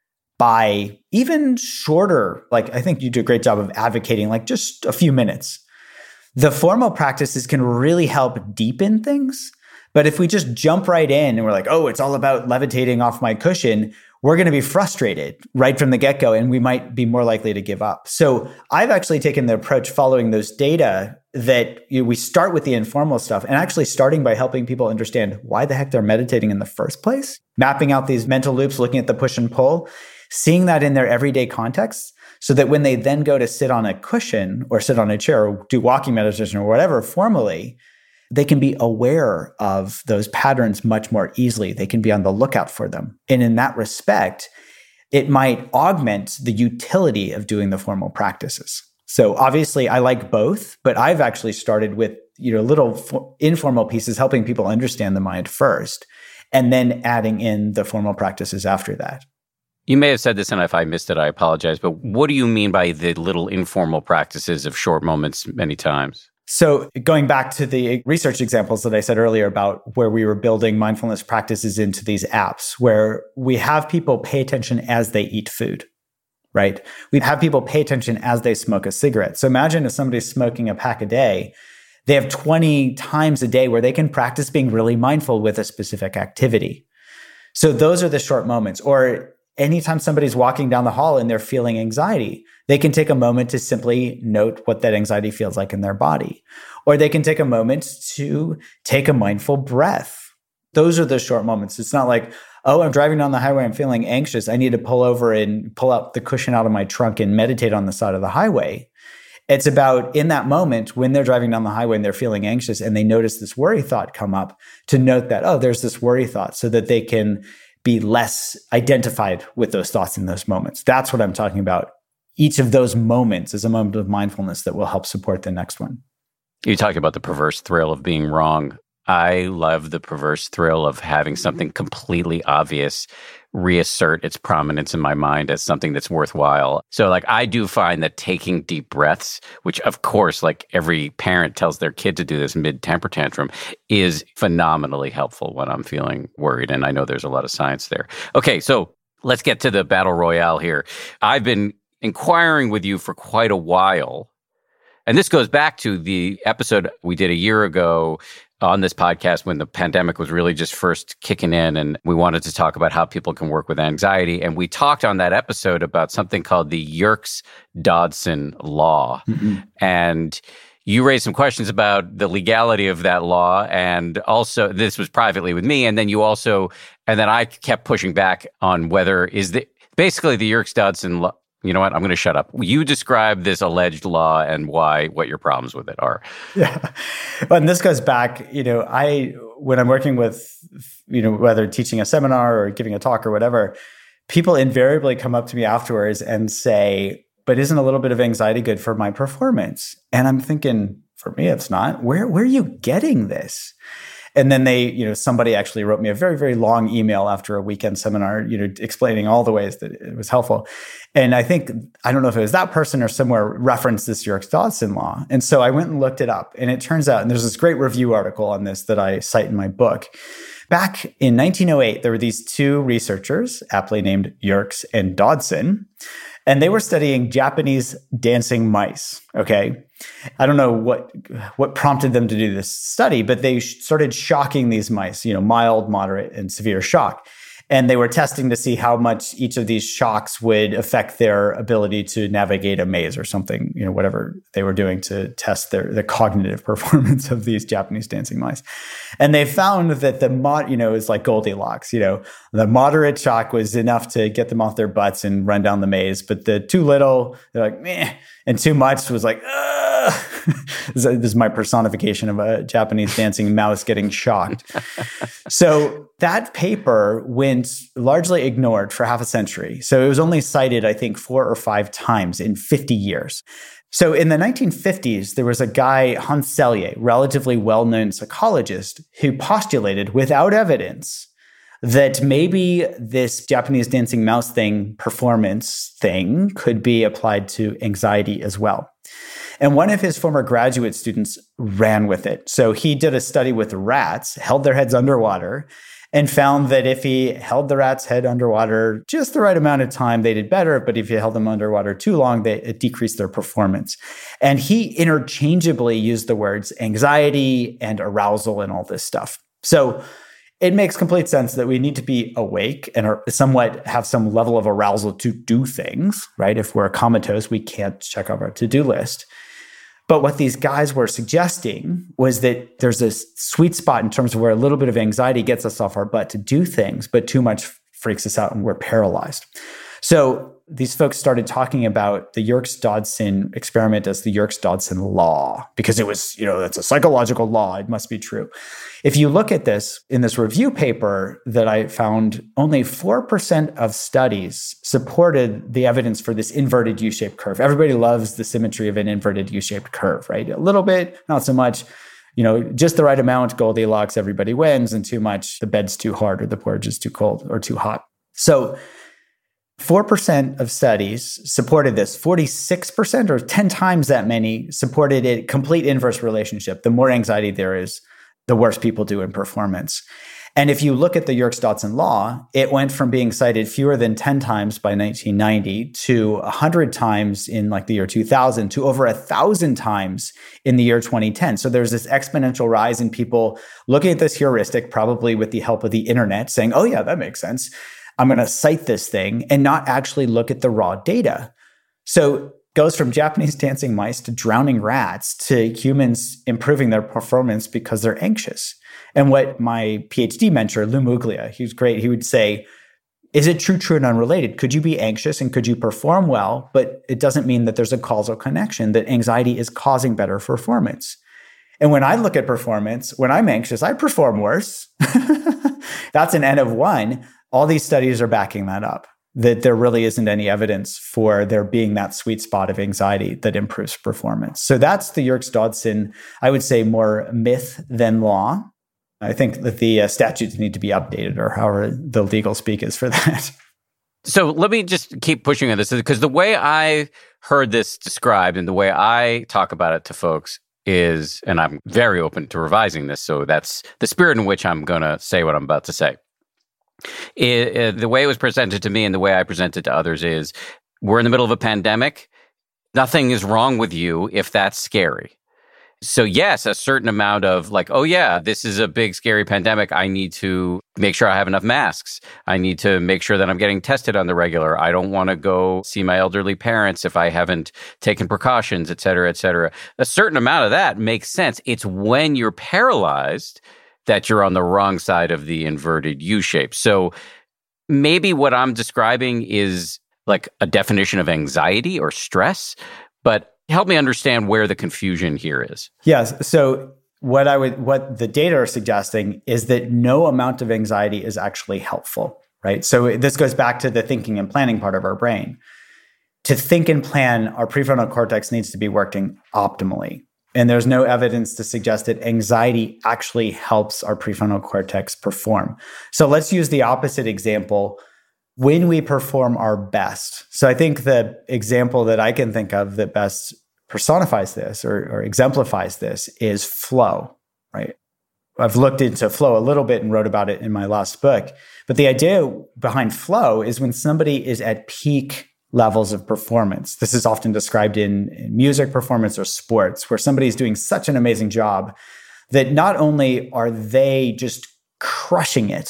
by even shorter, like I think you do a great job of advocating, like just a few minutes. The formal practices can really help deepen things. But if we just jump right in and we're like, oh, it's all about levitating off my cushion, we're going to be frustrated right from the get-go, and we might be more likely to give up. So I've actually taken the approach following those data that you know, we start with the informal stuff and actually starting by helping people understand why the heck they're meditating in the first place, mapping out these mental loops, looking at the push and pull, seeing that in their everyday context, so that when they then go to sit on a cushion or sit on a chair or do walking meditation or whatever formally, they can be aware of those patterns much more easily. They can be on the lookout for them. And in that respect, it might augment the utility of doing the formal practices. So obviously I like both, but I've actually started with, you know, little for, informal pieces, helping people understand the mind first, and then adding in the formal practices after that. You may have said this, and if I missed it, I apologize, but what do you mean by the little informal practices of short moments many times? So going back to the research examples that I said earlier about where we were building mindfulness practices into these apps, where we have people pay attention as they eat food, right? We have people pay attention as they smoke a cigarette. So imagine if somebody's smoking a pack a day, they have twenty times a day where they can practice being really mindful with a specific activity. So those are the short moments. Or anytime somebody's walking down the hall and they're feeling anxiety, they can take a moment to simply note what that anxiety feels like in their body. Or they can take a moment to take a mindful breath. Those are the short moments. It's not like, oh, I'm driving down the highway, I'm feeling anxious, I need to pull over and pull out the cushion out of my trunk and meditate on the side of the highway. It's about in that moment when they're driving down the highway and they're feeling anxious and they notice this worry thought come up, to note that, oh, there's this worry thought, so that they can be less identified with those thoughts in those moments. That's what I'm talking about. Each of those moments is a moment of mindfulness that will help support the next one. You talk about the perverse thrill of being wrong. I love the perverse thrill of having something completely obvious reassert its prominence in my mind as something that's worthwhile. So like I do find that taking deep breaths, which of course like every parent tells their kid to do this mid-temper tantrum, is phenomenally helpful when I'm feeling worried. And I know there's a lot of science there. Okay, so let's get to the battle royale here. I've been inquiring with you for quite a while. And this goes back to the episode we did a year ago on this podcast when the pandemic was really just first kicking in, and we wanted to talk about how people can work with anxiety. And we talked on that episode about something called the Yerkes-Dodson law. Mm-hmm. And you raised some questions about the legality of that law. And also, this was privately with me. And then you also, and then I kept pushing back on whether is the, basically the Yerkes-Dodson law. You know what? I'm going to shut up. You describe this alleged law and why, what your problems with it are. Yeah. Well, and this goes back, you know, I, when I'm working with, you know, whether teaching a seminar or giving a talk or whatever, people invariably come up to me afterwards and say, but isn't a little bit of anxiety good for my performance? And I'm thinking, for me, it's not. Where, where are you getting this? And then they, you know, somebody actually wrote me a very, very long email after a weekend seminar, you know, explaining all the ways that it was helpful. And I think, I don't know if it was that person or somewhere referenced this Yerkes-Dodson law. And so I went and looked it up. And it turns out, and there's this great review article on this that I cite in my book. Back in nineteen oh eight, there were these two researchers, aptly named Yerkes and Dodson, and they were studying Japanese dancing mice, okay? I don't know what what prompted them to do this study, but they sh- started shocking these mice, you know, mild, moderate, and severe shock. And they were testing to see how much each of these shocks would affect their ability to navigate a maze or something, you know, whatever they were doing to test their the cognitive performance of these Japanese dancing mice. And they found that the mod, you know, is like Goldilocks, you know, the moderate shock was enough to get them off their butts and run down the maze, but the too little, they're like, meh, and too much was like, ugh. This is my personification of a Japanese dancing mouse getting shocked. So that paper went largely ignored for half a century. So it was only cited, I think, four or five times in fifty years. So in the nineteen fifties, there was a guy, Hans Selye, relatively well-known psychologist, who postulated without evidence that maybe this Japanese dancing mouse thing, performance thing, could be applied to anxiety as well. And one of his former graduate students ran with it. So he did a study with rats, held their heads underwater, and found that if he held the rat's head underwater just the right amount of time, they did better. But if you held them underwater too long, they, it decreased their performance. And he interchangeably used the words anxiety and arousal and all this stuff. So it makes complete sense that we need to be awake and are somewhat have some level of arousal to do things, right? If we're comatose, we can't check off our to-do list. But what these guys were suggesting was that there's this sweet spot in terms of where a little bit of anxiety gets us off our butt to do things, but too much freaks us out and we're paralyzed. So these folks started talking about the Yerkes-Dodson experiment as the Yerkes-Dodson law, because it was, you know, that's a psychological law. It must be true. If you look at this in this review paper that I found, only four percent of studies supported the evidence for this inverted U-shaped curve. Everybody loves the symmetry of an inverted U-shaped curve, right? A little bit, not so much. You know, just the right amount, Goldilocks, everybody wins, and too much, the bed's too hard or the porridge is too cold or too hot. So four percent of studies supported this. forty-six percent or ten times that many supported a complete inverse relationship. The more anxiety there is, the worse people do in performance. And if you look at the Yerkes-Dodson law, it went from being cited fewer than ten times by nineteen ninety to one hundred times in like the year two thousand to over one thousand times in the year twenty ten. So there's this exponential rise in people looking at this heuristic, probably with the help of the internet, saying, oh yeah, that makes sense. I'm going to cite this thing and not actually look at the raw data. So it goes from Japanese dancing mice to drowning rats to humans improving their performance because they're anxious. And what my PhD mentor, Lou Muglia, he was great. He would say, is it true, true, and unrelated? Could you be anxious and could you perform well? But it doesn't mean that there's a causal connection, that anxiety is causing better performance. And when I look at performance, when I'm anxious, I perform worse. That's an N of one. All these studies are backing that up, that there really isn't any evidence for there being that sweet spot of anxiety that improves performance. So that's the Yerkes-Dodson, I would say, more myth than law. I think that the uh, statutes need to be updated, or however the legal speak is for that. So let me just keep pushing on this, because the way I heard this described and the way I talk about it to folks is, and I'm very open to revising this, so that's the spirit in which I'm going to say what I'm about to say. It, it, the way it was presented to me and the way I present it to others is, we're in the middle of a pandemic. Nothing is wrong with you if that's scary. So yes, a certain amount of like, oh yeah, this is a big, scary pandemic. I need to make sure I have enough masks. I need to make sure that I'm getting tested on the regular. I don't want to go see my elderly parents if I haven't taken precautions, et cetera, et cetera. A certain amount of that makes sense. It's when you're paralyzed that you're on the wrong side of the inverted U shape. So maybe what I'm describing is like a definition of anxiety or stress, but help me understand where the confusion here is. Yes. So what I would, what the data are suggesting is that no amount of anxiety is actually helpful, right? So this goes back to the thinking and planning part of our brain. To think and plan, our prefrontal cortex needs to be working optimally. And there's no evidence to suggest that anxiety actually helps our prefrontal cortex perform. So let's use the opposite example. When we perform our best. So I think the example that I can think of that best personifies this or, or exemplifies this is flow, right? I've looked into flow a little bit and wrote about it in my last book. But the idea behind flow is when somebody is at peak levels of performance. This is often described in, in music performance or sports, where somebody's doing such an amazing job that not only are they just crushing it,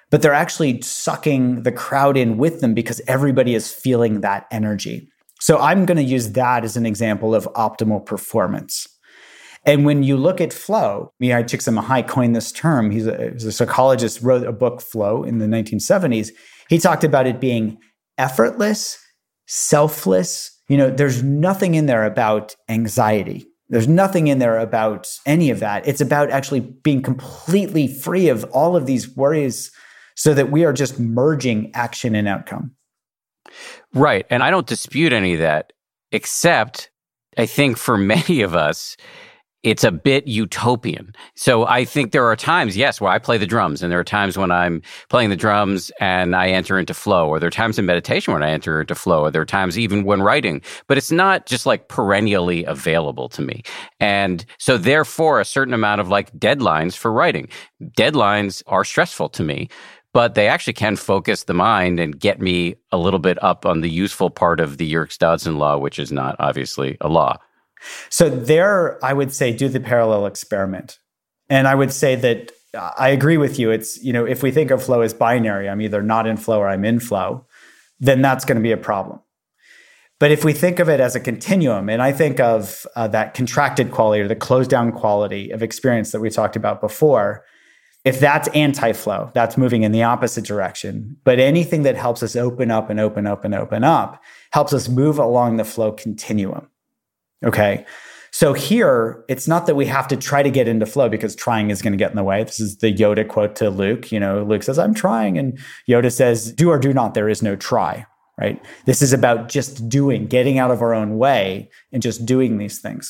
but they're actually sucking the crowd in with them because everybody is feeling that energy. So I'm going to use that as an example of optimal performance. And when you look at flow, Mihaly Csikszentmihalyi coined this term. He's a, he's a psychologist, wrote a book, Flow, in the nineteen seventies. He talked about it being effortless, selfless. You know, there's nothing in there about anxiety. There's nothing in there about any of that. It's about actually being completely free of all of these worries so that we are just merging action and outcome. Right. And I don't dispute any of that, except I think for many of us, it's a bit utopian. So I think there are times, yes, where I play the drums, and there are times when I'm playing the drums and I enter into flow, or there are times in meditation when I enter into flow, or there are times even when writing, but it's not just like perennially available to me. And so therefore, a certain amount of like deadlines for writing. Deadlines are stressful to me, but they actually can focus the mind and get me a little bit up on the useful part of the Yerkes-Dodson law, which is not obviously a law. So there, I would say, do the parallel experiment. And I would say that uh, I agree with you. It's, you know, if we think of flow as binary, I'm either not in flow or I'm in flow, then that's going to be a problem. But if we think of it as a continuum, and I think of uh, that contracted quality or the closed down quality of experience that we talked about before, if that's anti-flow, that's moving in the opposite direction. But anything that helps us open up and open up and open up helps us move along the flow continuum. Okay. So here, it's not that we have to try to get into flow because trying is going to get in the way. This is the Yoda quote to Luke. You know, Luke says, I'm trying. And Yoda says, do or do not, there is no try, right? This is about just doing, getting out of our own way and just doing these things.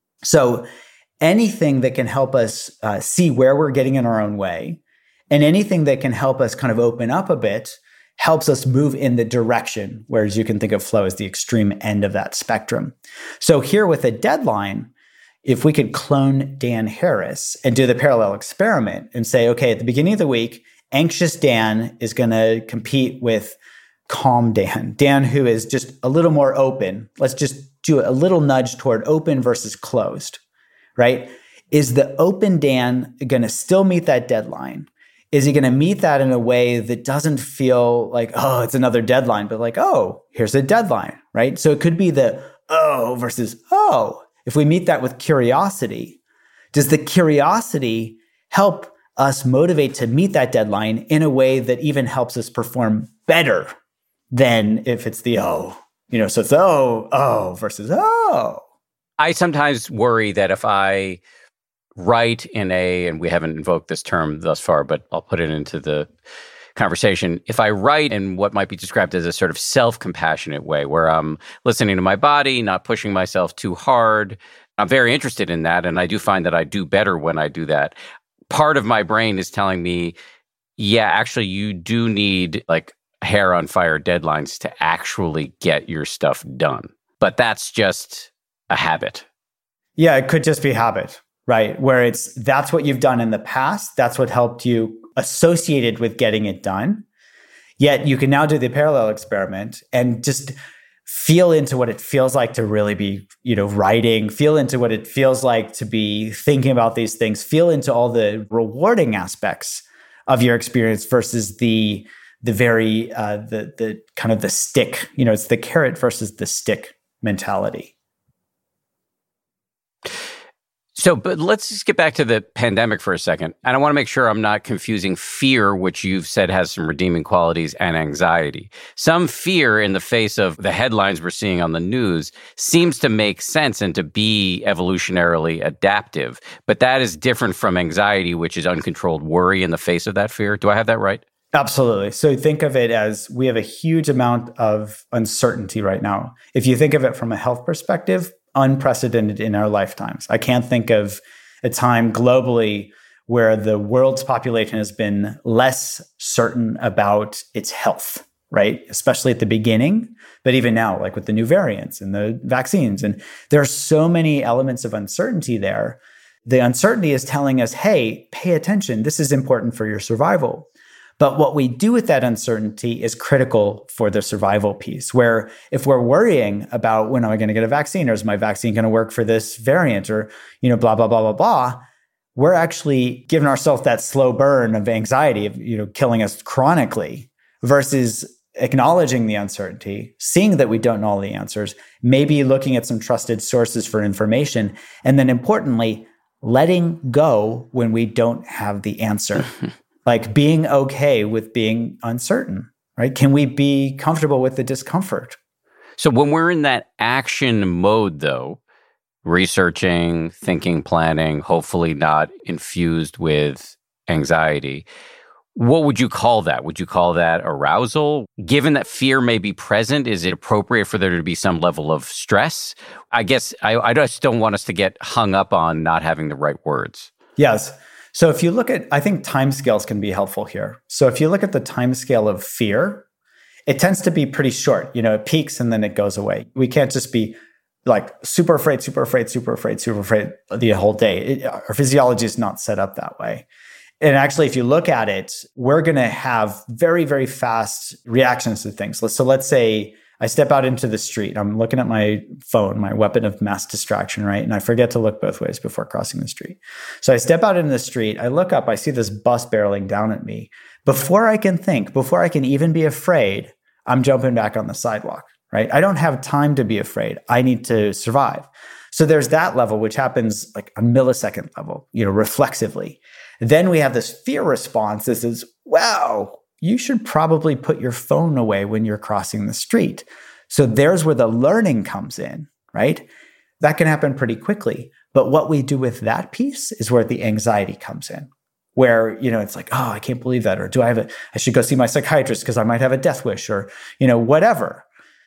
So anything that can help us uh, see where we're getting in our own way, and anything that can help us kind of open up a bit helps us move in the direction, whereas you can think of flow as the extreme end of that spectrum. So here with a deadline, if we could clone Dan Harris and do the parallel experiment and say, okay, at the beginning of the week, anxious Dan is going to compete with calm Dan, Dan who is just a little more open. Let's just do a little nudge toward open versus closed, right? Is the open Dan going to still meet that deadline? Is he going to meet that in a way that doesn't feel like, oh, it's another deadline, but like, oh, here's a deadline, right? So it could be the oh versus oh. If we meet that with curiosity, does the curiosity help us motivate to meet that deadline in a way that even helps us perform better than if it's the oh, you know, so it's oh, oh versus oh. I sometimes worry that if I write in a, and we haven't invoked this term thus far, but I'll put it into the conversation. If I write in what might be described as a sort of self-compassionate way, where I'm listening to my body, not pushing myself too hard, I'm very interested in that. And I do find that I do better when I do that. Part of my brain is telling me, yeah, actually, you do need like hair on fire deadlines to actually get your stuff done. But that's just a habit. Yeah, it could just be habit. Right, where it's that's what you've done in the past. That's what helped you associated with getting it done. Yet you can now do the parallel experiment and just feel into what it feels like to really be, you know, writing, feel into what it feels like to be thinking about these things, feel into all the rewarding aspects of your experience versus the the very uh, the the kind of the stick. You know, it's the carrot versus the stick mentality. So, but let's just get back to the pandemic for a second. And I want to make sure I'm not confusing fear, which you've said has some redeeming qualities, and anxiety. Some fear in the face of the headlines we're seeing on the news seems to make sense and to be evolutionarily adaptive. But that is different from anxiety, which is uncontrolled worry in the face of that fear. Do I have that right? Absolutely. So think of it as we have a huge amount of uncertainty right now. If you think of it from a health perspective, unprecedented in our lifetimes. I can't think of a time globally where the world's population has been less certain about its health, right? Especially at the beginning, but even now, like with the new variants and the vaccines. And there are so many elements of uncertainty there. The uncertainty is telling us, hey, pay attention. This is important for your survival. But what we do with that uncertainty is critical for the survival piece, where if we're worrying about when am I going to get a vaccine, or is my vaccine going to work for this variant, or, you know, blah, blah, blah, blah, blah, we're actually giving ourselves that slow burn of anxiety, of, you know, killing us chronically, versus acknowledging the uncertainty, seeing that we don't know all the answers, maybe looking at some trusted sources for information, and then importantly, letting go when we don't have the answer. Like being okay with being uncertain, right? Can we be comfortable with the discomfort? So when we're in that action mode, though, researching, thinking, planning, hopefully not infused with anxiety, what would you call that? Would you call that arousal? Given that fear may be present, is it appropriate for there to be some level of stress? I guess I, I just don't want us to get hung up on not having the right words. Yes. So if you look at, I think timescales can be helpful here. So if you look at the timescale of fear, it tends to be pretty short. You know, it peaks and then it goes away. We can't just be like super afraid, super afraid, super afraid, super afraid the whole day. It, our physiology is not set up that way. And actually, if you look at it, we're going to have very, very fast reactions to things. So let's say I step out into the street. I'm looking at my phone, my weapon of mass distraction, right? And I forget to look both ways before crossing the street. So I step out into the street. I look up. I see this bus barreling down at me. Before I can think, before I can even be afraid, I'm jumping back on the sidewalk, right? I don't have time to be afraid. I need to survive. So there's that level, which happens like a millisecond level, you know, reflexively. Then we have this fear response. This is, wow, you should probably put your phone away when you're crossing the street. So there's where the learning comes in, right? That can happen pretty quickly. But what we do with that piece is where the anxiety comes in, where, you know, it's like, oh, I can't believe that. Or do I have a, I should go see my psychiatrist because I might have a death wish, or, you know, whatever.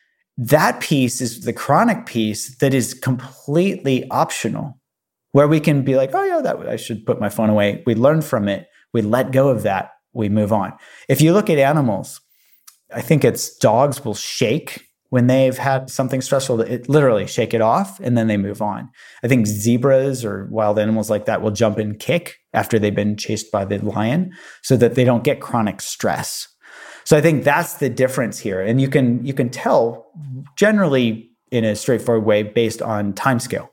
That piece is the chronic piece that is completely optional, where we can be like, oh yeah, that I should put my phone away. We learn from it. We let go of that. We move on. If you look at animals, I think it's dogs will shake when they've had something stressful. It literally shake it off and then they move on. I think zebras or wild animals like that will jump and kick after they've been chased by the lion so that they don't get chronic stress. So I think that's the difference here. And you can you can tell generally in a straightforward way based on timescale.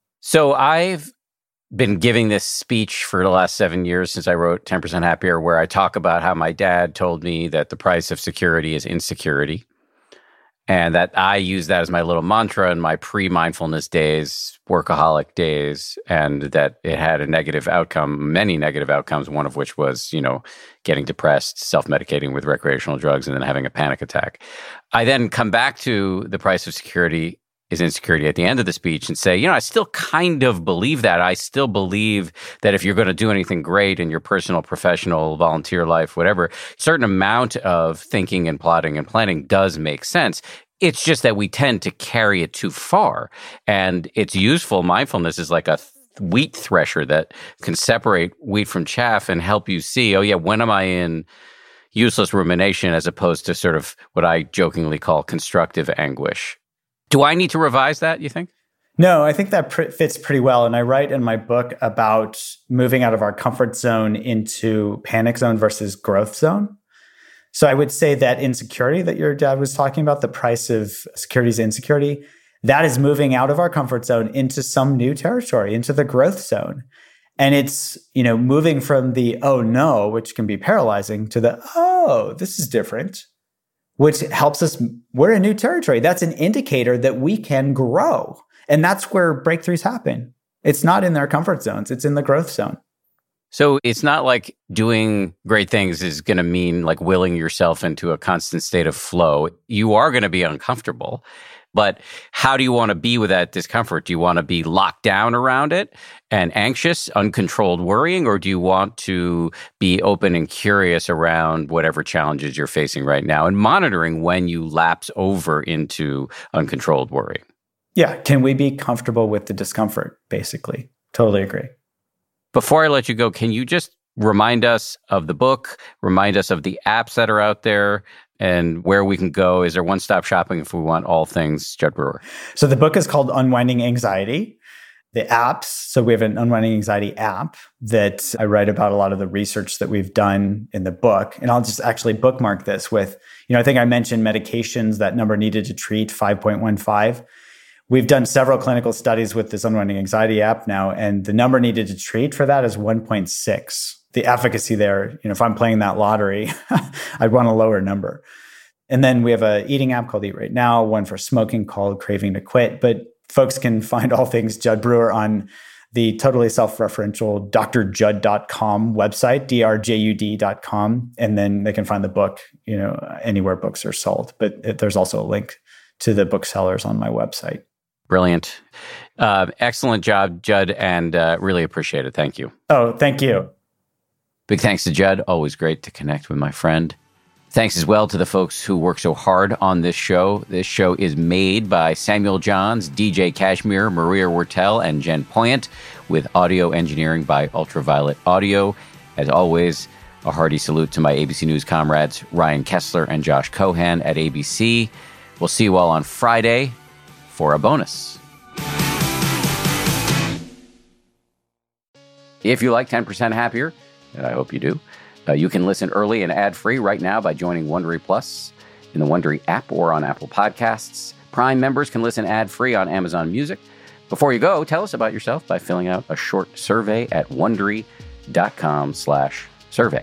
So I've been giving this speech for the last seven years since I wrote ten percent Happier, where I talk about how my dad told me that the price of security is insecurity. And that I use that as my little mantra in my pre-mindfulness days, workaholic days, and that it had a negative outcome, many negative outcomes, one of which was, you know, getting depressed, self-medicating with recreational drugs, and then having a panic attack. I then come back to the price of security is insecurity at the end of the speech and say, you know, I still kind of believe that. I still believe that if you're going to do anything great in your personal, professional, volunteer life, whatever, a certain amount of thinking and plotting and planning does make sense. It's just that we tend to carry it too far. And it's useful. Mindfulness is like a th- wheat thresher that can separate wheat from chaff and help you see, oh yeah, when am I in useless rumination as opposed to sort of what I jokingly call constructive anguish. Do I need to revise that, you think? No, I think that pr- fits pretty well. And I write in my book about moving out of our comfort zone into panic zone versus growth zone. So I would say that insecurity that your dad was talking about, the price of security is insecurity, that is moving out of our comfort zone into some new territory, into the growth zone. And it's, you know, moving from the, oh no, which can be paralyzing, to the, oh, this is different, which helps us, we're in new territory. That's an indicator that we can grow. And that's where breakthroughs happen. It's not in their comfort zones. It's in the growth zone. So it's not like doing great things is going to mean like willing yourself into a constant state of flow. You are going to be uncomfortable. But how do you want to be with that discomfort? Do you want to be locked down around it and anxious, uncontrolled worrying? Or do you want to be open and curious around whatever challenges you're facing right now and monitoring when you lapse over into uncontrolled worrying? Yeah. Can we be comfortable with the discomfort, basically? Totally agree. Before I let you go, can you just remind us of the book, remind us of the apps that are out there, and where we can go? Is there one-stop shopping if we want all things Jud Brewer? So the book is called Unwinding Anxiety. The apps, so we have an Unwinding Anxiety app that I write about a lot of the research that we've done in the book. And I'll just actually bookmark this with, you know, I think I mentioned medications, that number needed to treat, five point one five. We've done several clinical studies with this unwinding anxiety app now, and the number needed to treat for that is one point six. The efficacy there, you know, if I'm playing that lottery, I'd want a lower number. And then we have a eating app called Eat Right Now, one for smoking called Craving to Quit. But folks can find all things Judd Brewer on the totally self-referential D R judd dot com website, D R J U D dot com. And then they can find the book, you know, anywhere books are sold. But it, there's also a link to the booksellers on my website. Brilliant. Uh, excellent job, Judd, and uh, really appreciate it. Thank you. Oh, thank you. Big thanks to Judd. Always great to connect with my friend. Thanks as well to the folks who work so hard on this show. This show is made by Samuel Johns, D J Kashmir, Maria Wertel, and Jen Poyant, with audio engineering by Ultraviolet Audio. As always, a hearty salute to my A B C News comrades, Ryan Kessler and Josh Cohan at A B C. We'll see you all on Friday for a bonus. If you like ten percent Happier, and I hope you do, Uh, you can listen early and ad-free right now by joining Wondery Plus in the Wondery app or on Apple Podcasts. Prime members can listen ad-free on Amazon Music. Before you go, tell us about yourself by filling out a short survey at Wondery.com slash survey.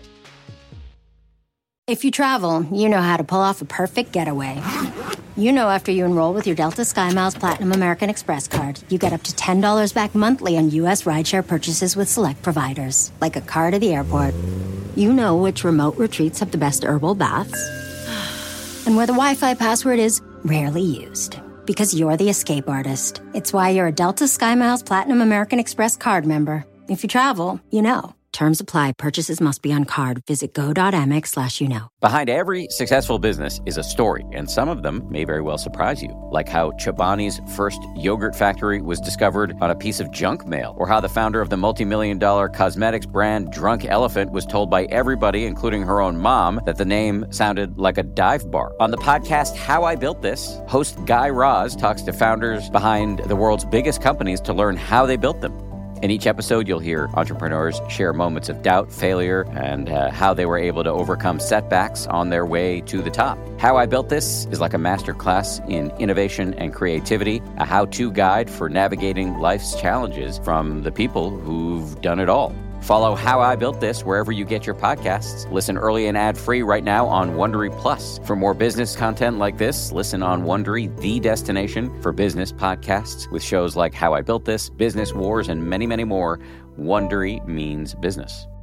If you travel, you know how to pull off a perfect getaway. You know after you enroll with your Delta SkyMiles Platinum American Express card, you get up to ten dollars back monthly on U S rideshare purchases with select providers, like a car to the airport. You know which remote retreats have the best herbal baths, and where the Wi-Fi password is rarely used. Because you're the escape artist. It's why you're a Delta SkyMiles Platinum American Express card member. If you travel, you know. Terms apply. Purchases must be on card. Visit go.amex slash you know. Behind every successful business is a story, and some of them may very well surprise you. Like how Chobani's first yogurt factory was discovered on a piece of junk mail, or how the founder of the multi-million dollar cosmetics brand Drunk Elephant was told by everybody, including her own mom, that the name sounded like a dive bar. On the podcast How I Built This, host Guy Raz talks to founders behind the world's biggest companies to learn how they built them. In each episode, you'll hear entrepreneurs share moments of doubt, failure, and uh, how they were able to overcome setbacks on their way to the top. How I Built This is like a masterclass in innovation and creativity, a how-to guide for navigating life's challenges from the people who've done it all. Follow How I Built This wherever you get your podcasts. Listen early and ad-free right now on Wondery Plus. For more business content like this, listen on Wondery, the destination for business podcasts, with shows like How I Built This, Business Wars, and many, many more. Wondery means business.